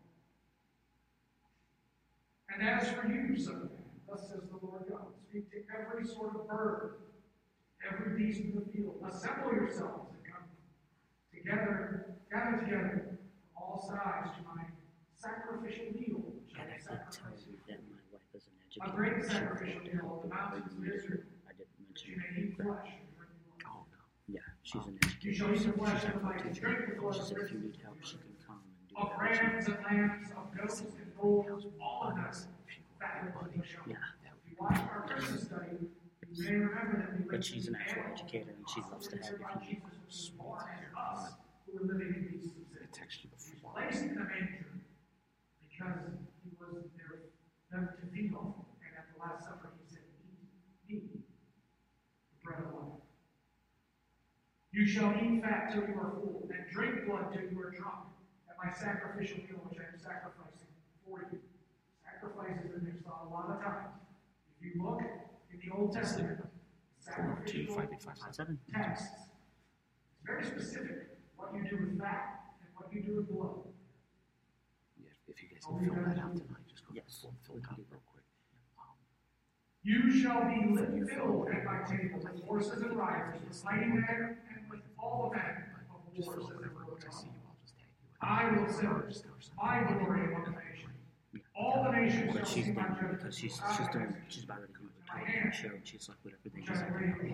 And as for you, son of man, thus says the Lord God, speak to every sort of bird, every beast of the field. Assemble yourselves and come together, gather together from all sides to my sacrificial meal. which I
And I
will
did tell
sacrifice
you that my wife is an
a
educator.
great
She was
sacrificial
able to
meal
help
of the
with
mountains of
bringing
Israel,
it. I didn't
that
mention
you may
it.
eat flesh and drink blood.
Oh, no.
Yeah, she's an
You shall
educator.
eat the flesh
She's
of the
a
mighty,
teacher.
drink the blood
She
of
said if you
rivers,
need help, she can come and do
of
that.
rams and lambs, of goats and bulls, all of them fattened with the show.
Yeah,
If you watch our Christmas study, you may remember that we
but she's an actual educator and she loves to have you.
Jesus was born as us who were living in these
I texted you before.
placed in a manger because he was there them to feed on. And at the Last Supper, he said, Eat the bread of life. You shall eat fat till you are full, and drink blood till you are drunk, at my sacrificial meal which I am sacrificing for you. Sacrifices in there saw a lot of times. If you look in the Old Testament,
4, 2,
sacrificial
5, 8, 5, 7.
texts, it's very specific what you do with fat and what you do with blood.
Yeah, if you guys can fill that out tonight, just go
Yes.
fill it out real quick.
You shall be filled at my table with horses and riders, with mighty men and with all the men of wars that the Lord God. I will send my glory among the nations. All the nations
But
shall
she's
see my
done
judgment.
because she's about ready to do the television show, and she's like, whatever they just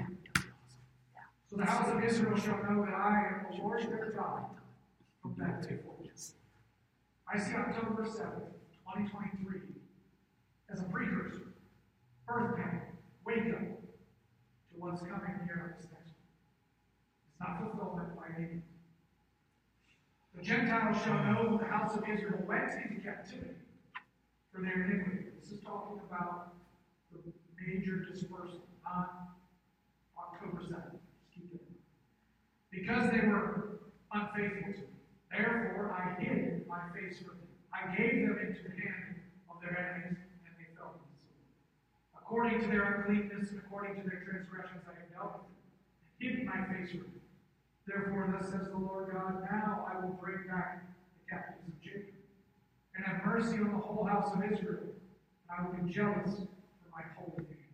So the house of Israel shall know that I am the Lord their God from that day forward. I see October 7th, 2023 as a precursor, birth panel, wake up to what's coming here on this next one. It's not fulfillment by any means. The Gentiles shall know the house of Israel went into captivity for their iniquity. This is talking about the major dispersal on October 7th. Just keep it. Because they were unfaithful to me. Therefore I hid my face from them. I gave them into the hand of their enemies, and they fell to the sword. According to their uncleanness and according to their transgressions I have dealt with them, and hidden my face from them. Therefore, thus says the Lord God, now I will bring back the captives of Jacob, and have mercy on the whole house of Israel, and I will be jealous for my holy name.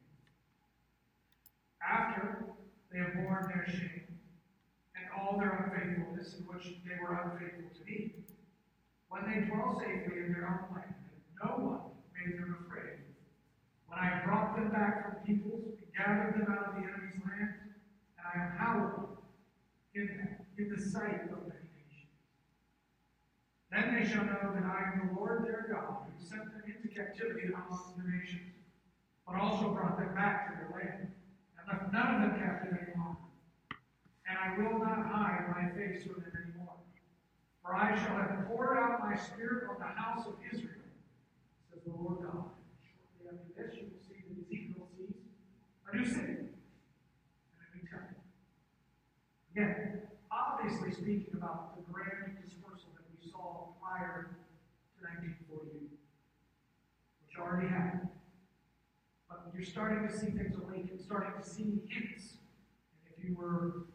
After they have borne their shame, and all their unfaithfulness in which they were unfaithful to me, when they dwell safely in their own land, and no one made them afraid, when I brought them back from peoples, and gathered them out of the enemy's land, and I am hallowed in the sight of many nations. Then they shall know that I am the Lord their God, who sent them into captivity among the nations, but also brought them back to their land, and left none of them captive any longer. And I will not hide my face from them any more. For I shall have poured out my spirit on the house of Israel, says the Lord God. Shortly after this, you will see that Ezekiel sees a new city and a new temple. Again, obviously speaking about the grand dispersal that we saw prior to 1948, which already happened. But you're starting to see things awaken, starting to see hints. And if you were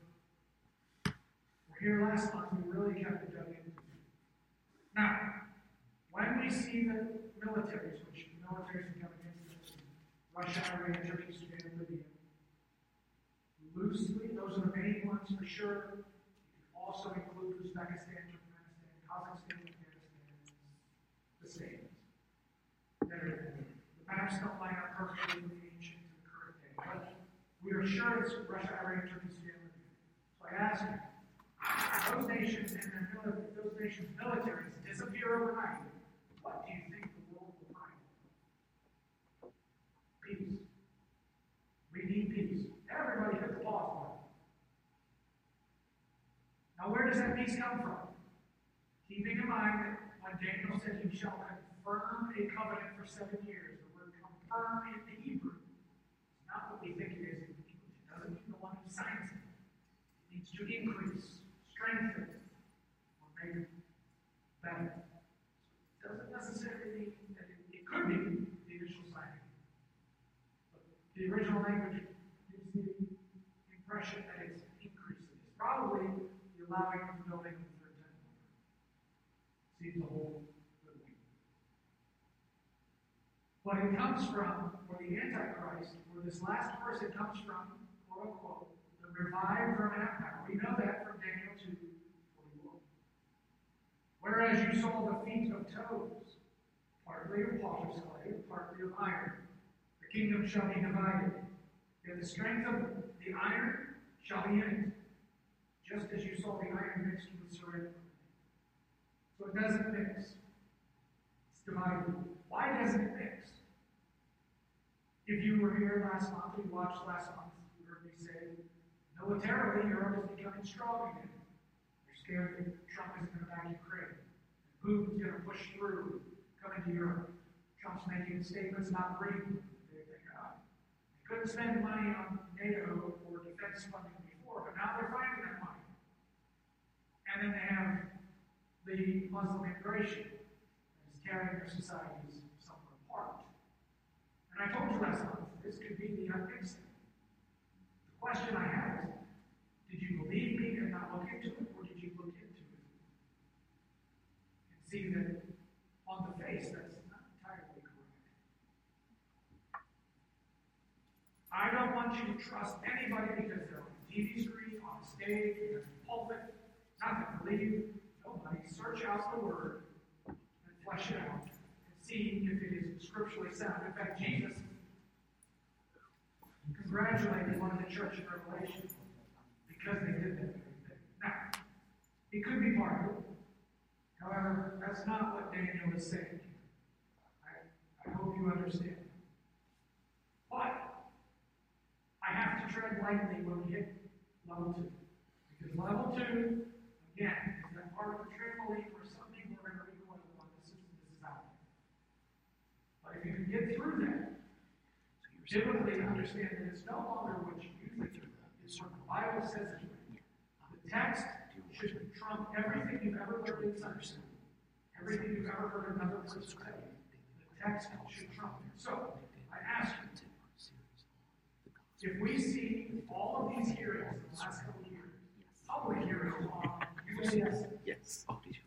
here last month, we really kept it dug into. Now, when we see the militaries, which militaries are coming into Russia, Iran, Turkey, Sudan, Libya, loosely, those are the main ones for sure. You can also include Uzbekistan, Turkmenistan, Kazakhstan, Afghanistan, the same. The maps don't line up perfectly with the ancient and the current day, but we are sure it's Russia, Iran, Turkey, Sudan, Libya. So I ask you, those nations and those nations' militaries disappear overnight, what do you think the world will find? Peace. We need peace. Everybody hit the pause button. Now, where does that peace come from? Keeping in mind that when Daniel said, "You shall confirm a covenant for 7 years," the word confirm in the Hebrew is not what we think it is in English. It doesn't mean the one who signs it. It means to increase, strengthen, or make better. It doesn't necessarily mean that it could be the initial signing. But the original language gives the impression that it's increasing. It's probably the allowing of the building of the third temple. Seems a whole good way. But it comes from, or the Antichrist, where this last person comes from, quote unquote, the revived Roman Empire. We know that from Daniel 2:41. Whereas you saw the feet of toes, partly of potter's clay, partly of iron, the kingdom shall be divided. Yet the strength of the iron shall be in it, just as you saw the iron mixed with ceramic. So it doesn't mix. It's divided. Why doesn't it mix? If you were here last month, you watched last month, you heard me say, militarily, Europe is becoming strong again. They're scared that Trump isn't going to back Ukraine. Putin's going to push through, come into Europe. Trump's making statements about Greenland. They couldn't spend money on NATO or defense funding before, but now they're finding that money. And then they have the Muslim immigration that is tearing their societies somewhat apart. And I told you last month, this could be the unmixing. The question I have is, did you believe me and not look into it, or did you look into it and see that on the face that's not entirely correct? to trust anybody because they're on a TV screen, on a stage, in a pulpit. Not to believe nobody. Search out the Word and flesh it out and see if it is scripturally sound. In fact, Jesus congratulated one of the church in Revelation because they did that very thing. Now, it could be part of it. However, that's not what Daniel is saying. I hope you understand. But I have to tread lightly when we hit level 2. Because level 2, again, is that part of the trampoline where some people are going to recoil on this is out there. But if you can get through that, biblically understand that it's no longer what you think it's what the Bible says it's right. The text should trump everything you've ever learned in Sunday school. Everything you've ever heard another person tell you. The text should trump it. So, I ask you, if we see all of these hearings in the last couple of years, public hearings on UAS,
Yes. Oh, did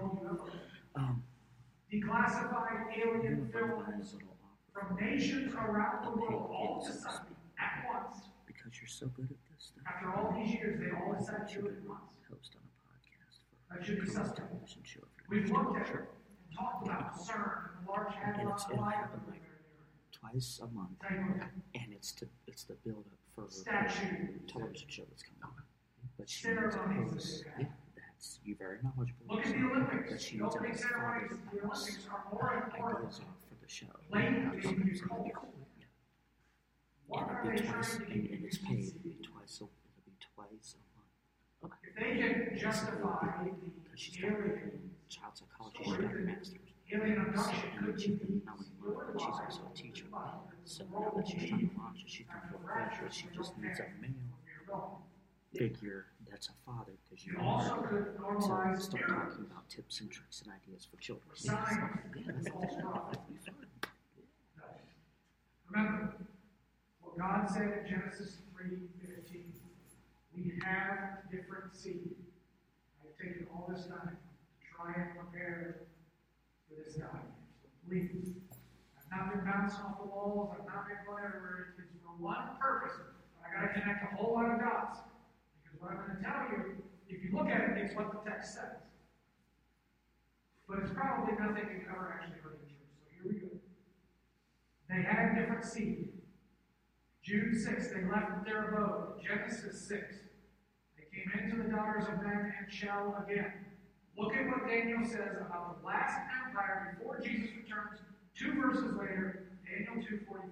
declassified alien films from nations around the world, all of a sudden, at once,
because you're so good at this stuff.
after all these years, they all decided to do it at once.
Host on a podcast for
That should be
a
suspect.
television show.
We've looked at it and talked about CERN and the Large Hadron
it'll happen
Collider.
like twice a month,
Type of
and it's the build up for a
statue.
television show that's coming up. But she
Ceremonies
needs
that
a
they
host. Yeah, that's you very knowledgeable.
Look at the Olympics.
But she
The
needs a
opening
host
ceremonies of the
bounce
Olympics are more important.
ideas off for the show.
Late
Have
in
something
the
so that'd be
culture.
cool. Yeah.
What
And
are
it'll
they
be twice,
trying to
and
get
it's
you
paid.
to
It'll
see?
be twice a month.
If they can justify
Because she's
the
got
alien,
child psychology, she's got a master's.
alien abduction
And
could
she
be
not only learn, but she's also a teacher. So now that she's trying to launch it, she's trying to flash it. She just needs a male figure that's a father, because you
You
know
also could
to
normalize
start
miracles.
talking about tips and tricks and ideas for children.
Signs
Yeah,
and false prophets.
that'd be fun.
Remember, what God said in Genesis 3:15, we have different seed. I've taken all this time to try and prepare for this time. So please, I've not been bouncing off the walls, I've not been going everywhere. It's for one purpose. But I got to connect a whole lot of dots. Because what I'm going to tell you, if you look at it, it's what the text says. But it's probably nothing you've ever actually heard in church. So here we go. They had different seed. Jude 6, they left their abode. Genesis 6, they came into the daughters of men and shall again. Look at what Daniel says about the last empire before Jesus returns. 2 verses later, Daniel 2:43.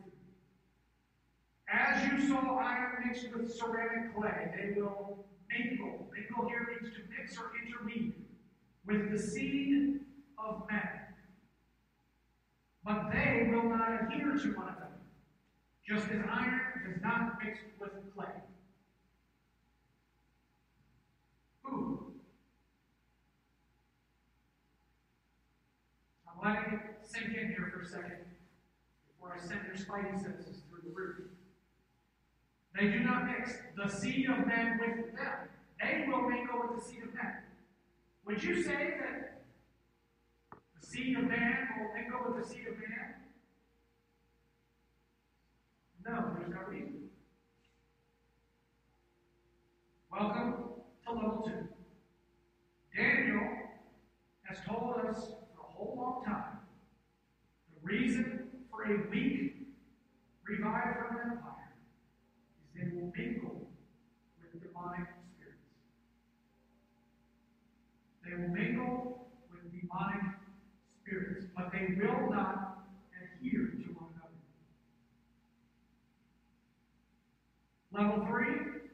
As you saw iron mixed with ceramic clay, they will mingle. Mingle here means to mix or interweave with the seed of men. But they will not adhere to one another, just as iron does not mix with clay. Who? I'm letting it sink in here for a second before I send your spidey senses through the roof. They do not mix the seed of men with them. They will mingle with the seed of men. Would you say that the seed of man will mingle with the seed of man? No, there's no reason. Welcome to level 2. Daniel has told us for a whole long time the reason for a weak, revived Roman Empire is they will mingle with demonic spirits. They will mingle with demonic spirits, but they will not adhere to one another. Level 3,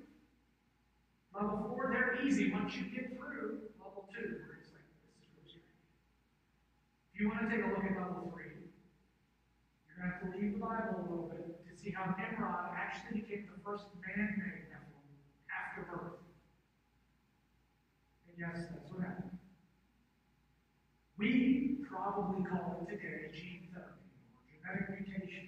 level 4, they're easy once you get through level 2, where it's like, this is really strange. If you want to take a look at level 3, you're going to have to leave the Bible a little bit to see how Nimrod actually became the first man-made Nephilim after birth. And yes, that's what happened. We probably call it today gene therapy or genetic mutation.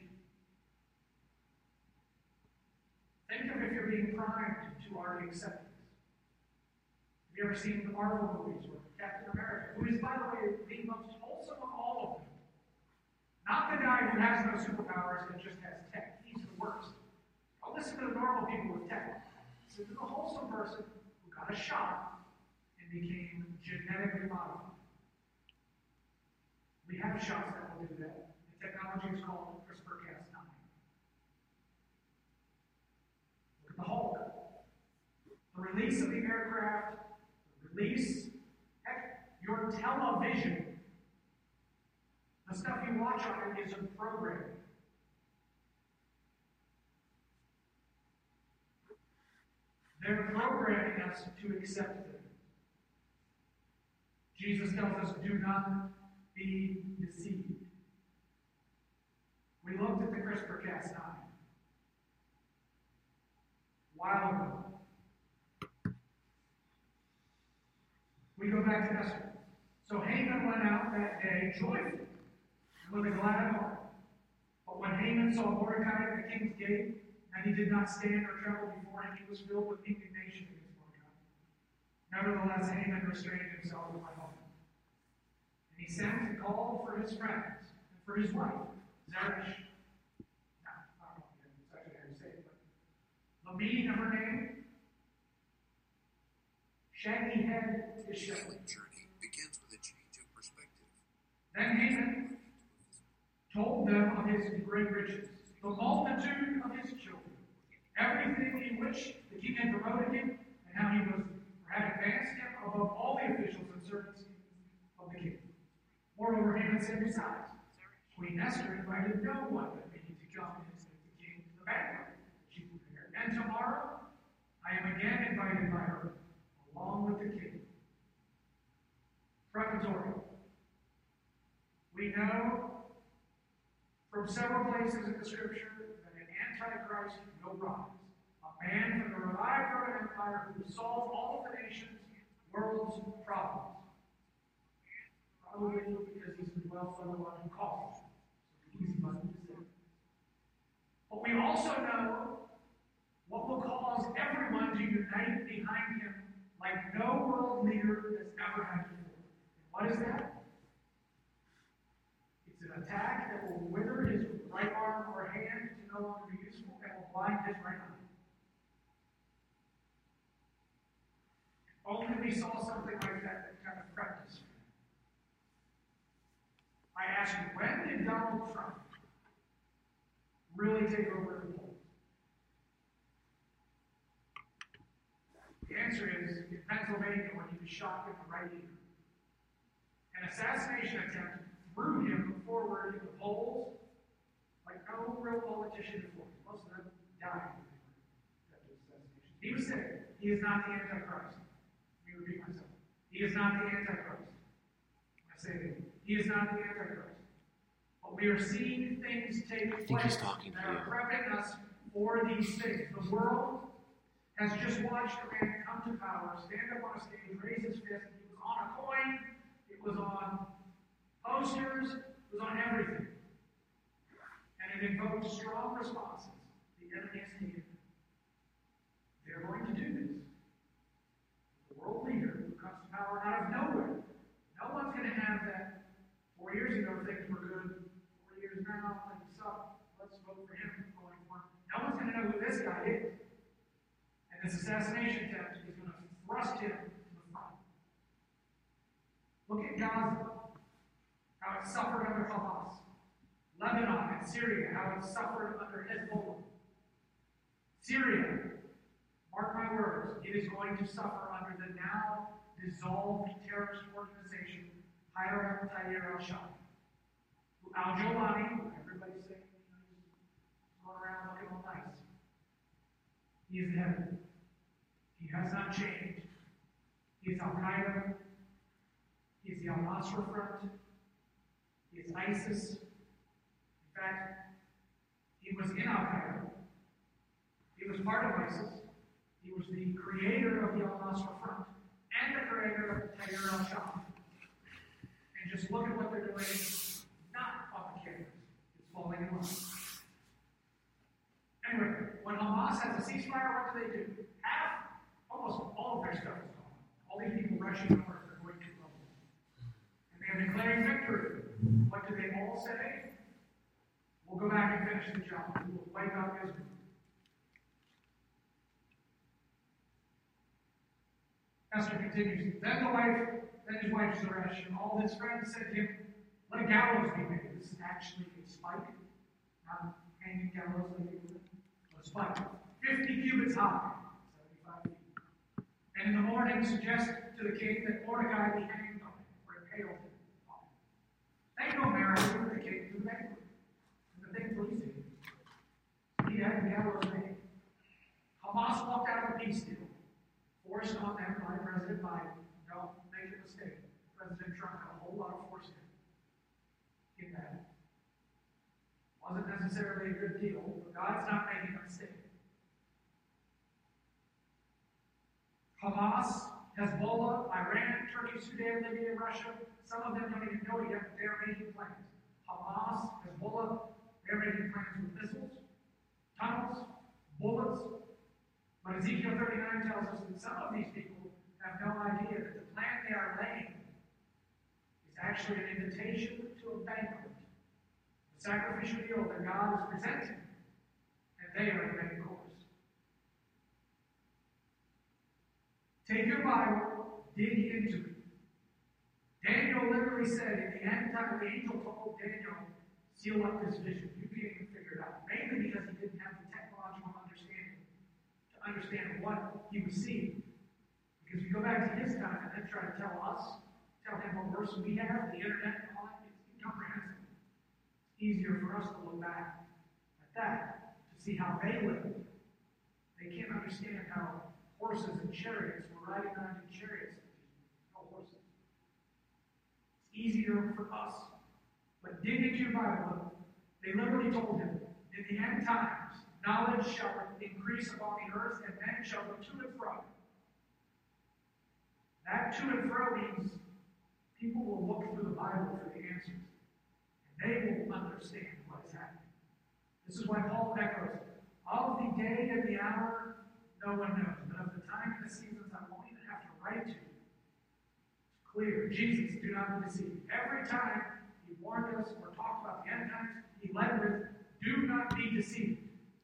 Think of if you're being primed to already accept this. Have you ever seen the Marvel movies where Captain America, who is, by the way, the most wholesome of all of them, not the guy who has no superpowers and just has tech, he's the worst. Don't listen to the normal people with tech. Listen to the wholesome person who got a shot and became genetically modified. We have shots that will do that. The technology is called CRISPR-Cas9. Look at the Hulk. The release of the aircraft, the release, heck, your television. The stuff you watch on it is a program. They're programming us to accept them. Jesus tells us, do not be deceived. We looked at the CRISPR-Cas9 a while ago. We go back to Esther. So Haman went out that day joyful with a glad heart. But when Haman saw Mordecai at the king's gate, and he did not stand or tremble before him, he was filled with indignation against Mordecai. Nevertheless, Haman restrained himself with my heart. And he sent and called for his friends and for his wife, Zeresh. Now, I don't know exactly how you say it, but the meaning of her name, shaggy head is shepherd.
Journey begins with a change of perspective.
Then Haman told them of his great riches, the multitude of his children, everything in which the king had promoted him, and how he had advanced him above all the officials and servants of the king. Moreover, Haman said, besides, Queen Esther invited no one but me to come and take the king to the banquet she prepared. And tomorrow I am again invited by her, along with the king. Prefatory. We know from several places in the scripture that an Antichrist will rise. A man from the revived Roman Empire who will solve all the nations' world's problems. Probably because he's the well-known one who calls. So easy button to say. But we also know what will cause everyone to unite behind him like no world leader has ever had before. And what is that? It's an attack that will wither his right arm or hand to no longer be useful and will blind his right eye. Only we saw something like that kind of practice. I ask you, when did Donald Trump really take over the polls? The answer is in Pennsylvania when he was shot in the right ear. An assassination attempt threw him forward in the polls like no real politician before. Most of them died after assassination. He was saying, he is not the Antichrist. Let me repeat myself. He is not the Antichrist. I say it. He is not the Antichrist. But we are seeing things take place that are prepping us for these things. The world has just watched a man come to power, stand up on a stage, raise his fist. It was on a coin. It was on posters. It was on everything. And it invoked strong responses. The enemy has taken it. They're going to do this. The world leader who comes to power out of nowhere. No one's going to have that. 4 years ago, things were good. 4 years now, things suck. Let's vote for him going forward. No one's going to know who this guy is. And this assassination attempt is going to thrust him to the front. Look at Gaza, how it suffered under Hamas. Lebanon and Syria, how it suffered under Hezbollah. Syria, mark my words, it is going to suffer under the now dissolved terrorist organization, Hayat Tahrir al-Sham. Al-Jawani, everybody's saying, he's going around looking all nice. He is in heaven. He has not changed. He is Al-Qaeda. He is the Al-Nusra Front. He is ISIS. In fact, he was in Al-Qaeda. He was part of ISIS. He was the creator of the Al-Nusra Front and the creator of Tahrir al-Sham. And just look at what they're doing, not on the cameras. It's falling in line. Anyway, when Hamas has a ceasefire, what do? Almost all of their stuff is gone. All these people rushing over are going to trouble. And they are declaring victory. What do they all say? We'll go back and finish the job. We'll wipe out Israel. Esther continues, then his wife Zeresh and all his friends said to him, let a gallows be made. This is actually a spike, not hanging gallows like you would. A spike. 50 cubits high, 75 feet. And in the morning suggest to the king that Mordecai be hanged on it, or impaled on it. They go marry the king to the banquet. And the thing pleased him. He had the gallows made. Hamas walked out of a peace deal, forced on them by President Biden. Don't make a mistake. President Trump had a whole lot of force in that. Wasn't necessarily a good deal, but God's not making a mistake. Hamas, Hezbollah, Iran, Turkey, Sudan, Libya, Russia, some of them don't even know it yet, but they're making plans. Hamas, Hezbollah, they're making plans with missiles, tunnels, bullets. But Ezekiel 39 tells us that some of these people have no idea that the plan they are laying is actually an invitation to a banquet, a sacrificial meal that God is presenting, and they are the main course. Take your Bible, dig into it. Daniel literally said in the end time, the angel told Daniel, seal up this vision. You can't even figure it out. Mainly because he didn't have the technological understanding to understand what he was seeing. Because if you go back to his time and then try to tell him what verse we have, the internet and all that, it's incomprehensible. It's easier for us to look back at that, to see how they lived. They can't understand how horses and chariots were riding around in chariots. No horses. It's easier for us. But dig into your Bible. They literally told him, in the end times, knowledge shall increase upon the earth, and men shall go to and fro. That to and fro means people will look through the Bible for the answers. And they will understand what is happening. This is why Paul echoes, of the day and the hour, no one knows. But of the time and the seasons, I won't even have to write to you. It's clear. Jesus, do not be deceived. Every time he warned us or talked about the end times, he led with, do not be deceived.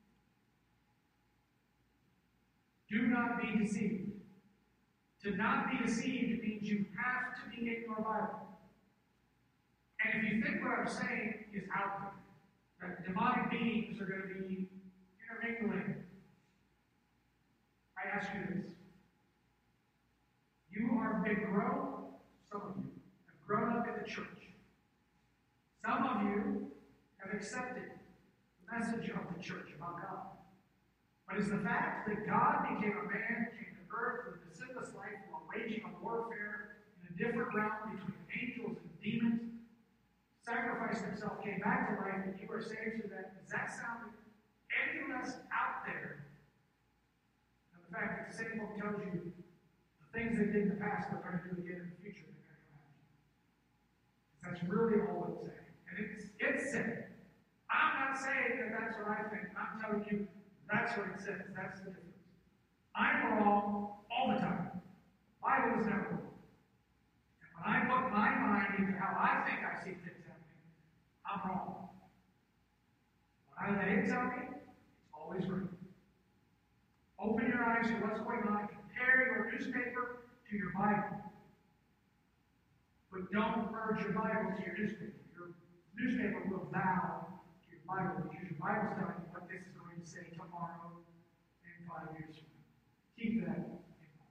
Do not be deceived. To not be deceived means you have to be in your Bible. And if you think what I'm saying is out there, that demonic beings are going to be intermingling, I ask you this. You are big grown, some of you have grown up in the church. Some of you have accepted the message of the church about God. But it's the fact that God became a man, came to earth, lived a sinless life while waging a warfare in a different realm between angels and demons, sacrificed himself, came back to life, and you are saved through that. Does that sound any less out there than the fact that the same book tells you the things they did in the past they're going to do again in the future? They're going to come after you. That's really all it's saying. And it's saying. I'm not saying that that's what I think. I'm telling you that's what it says. That's the difference. I'm wrong all the time. The Bible is never wrong. And when I put my mind into how I think I see things happening, I'm wrong. When I let it tell me, it's always right. Open your eyes to what's going on. Compare your newspaper to your Bible. But don't merge your Bible to your newspaper. Your newspaper will bow to your Bible because your Bible's telling you what this is going to say tomorrow and 5 years from now. Keep that in mind.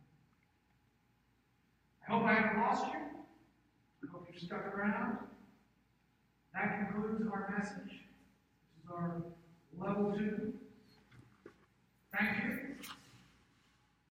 I hope I haven't lost you. I hope you've stuck around. That concludes our message. This is our level 2. Thank you.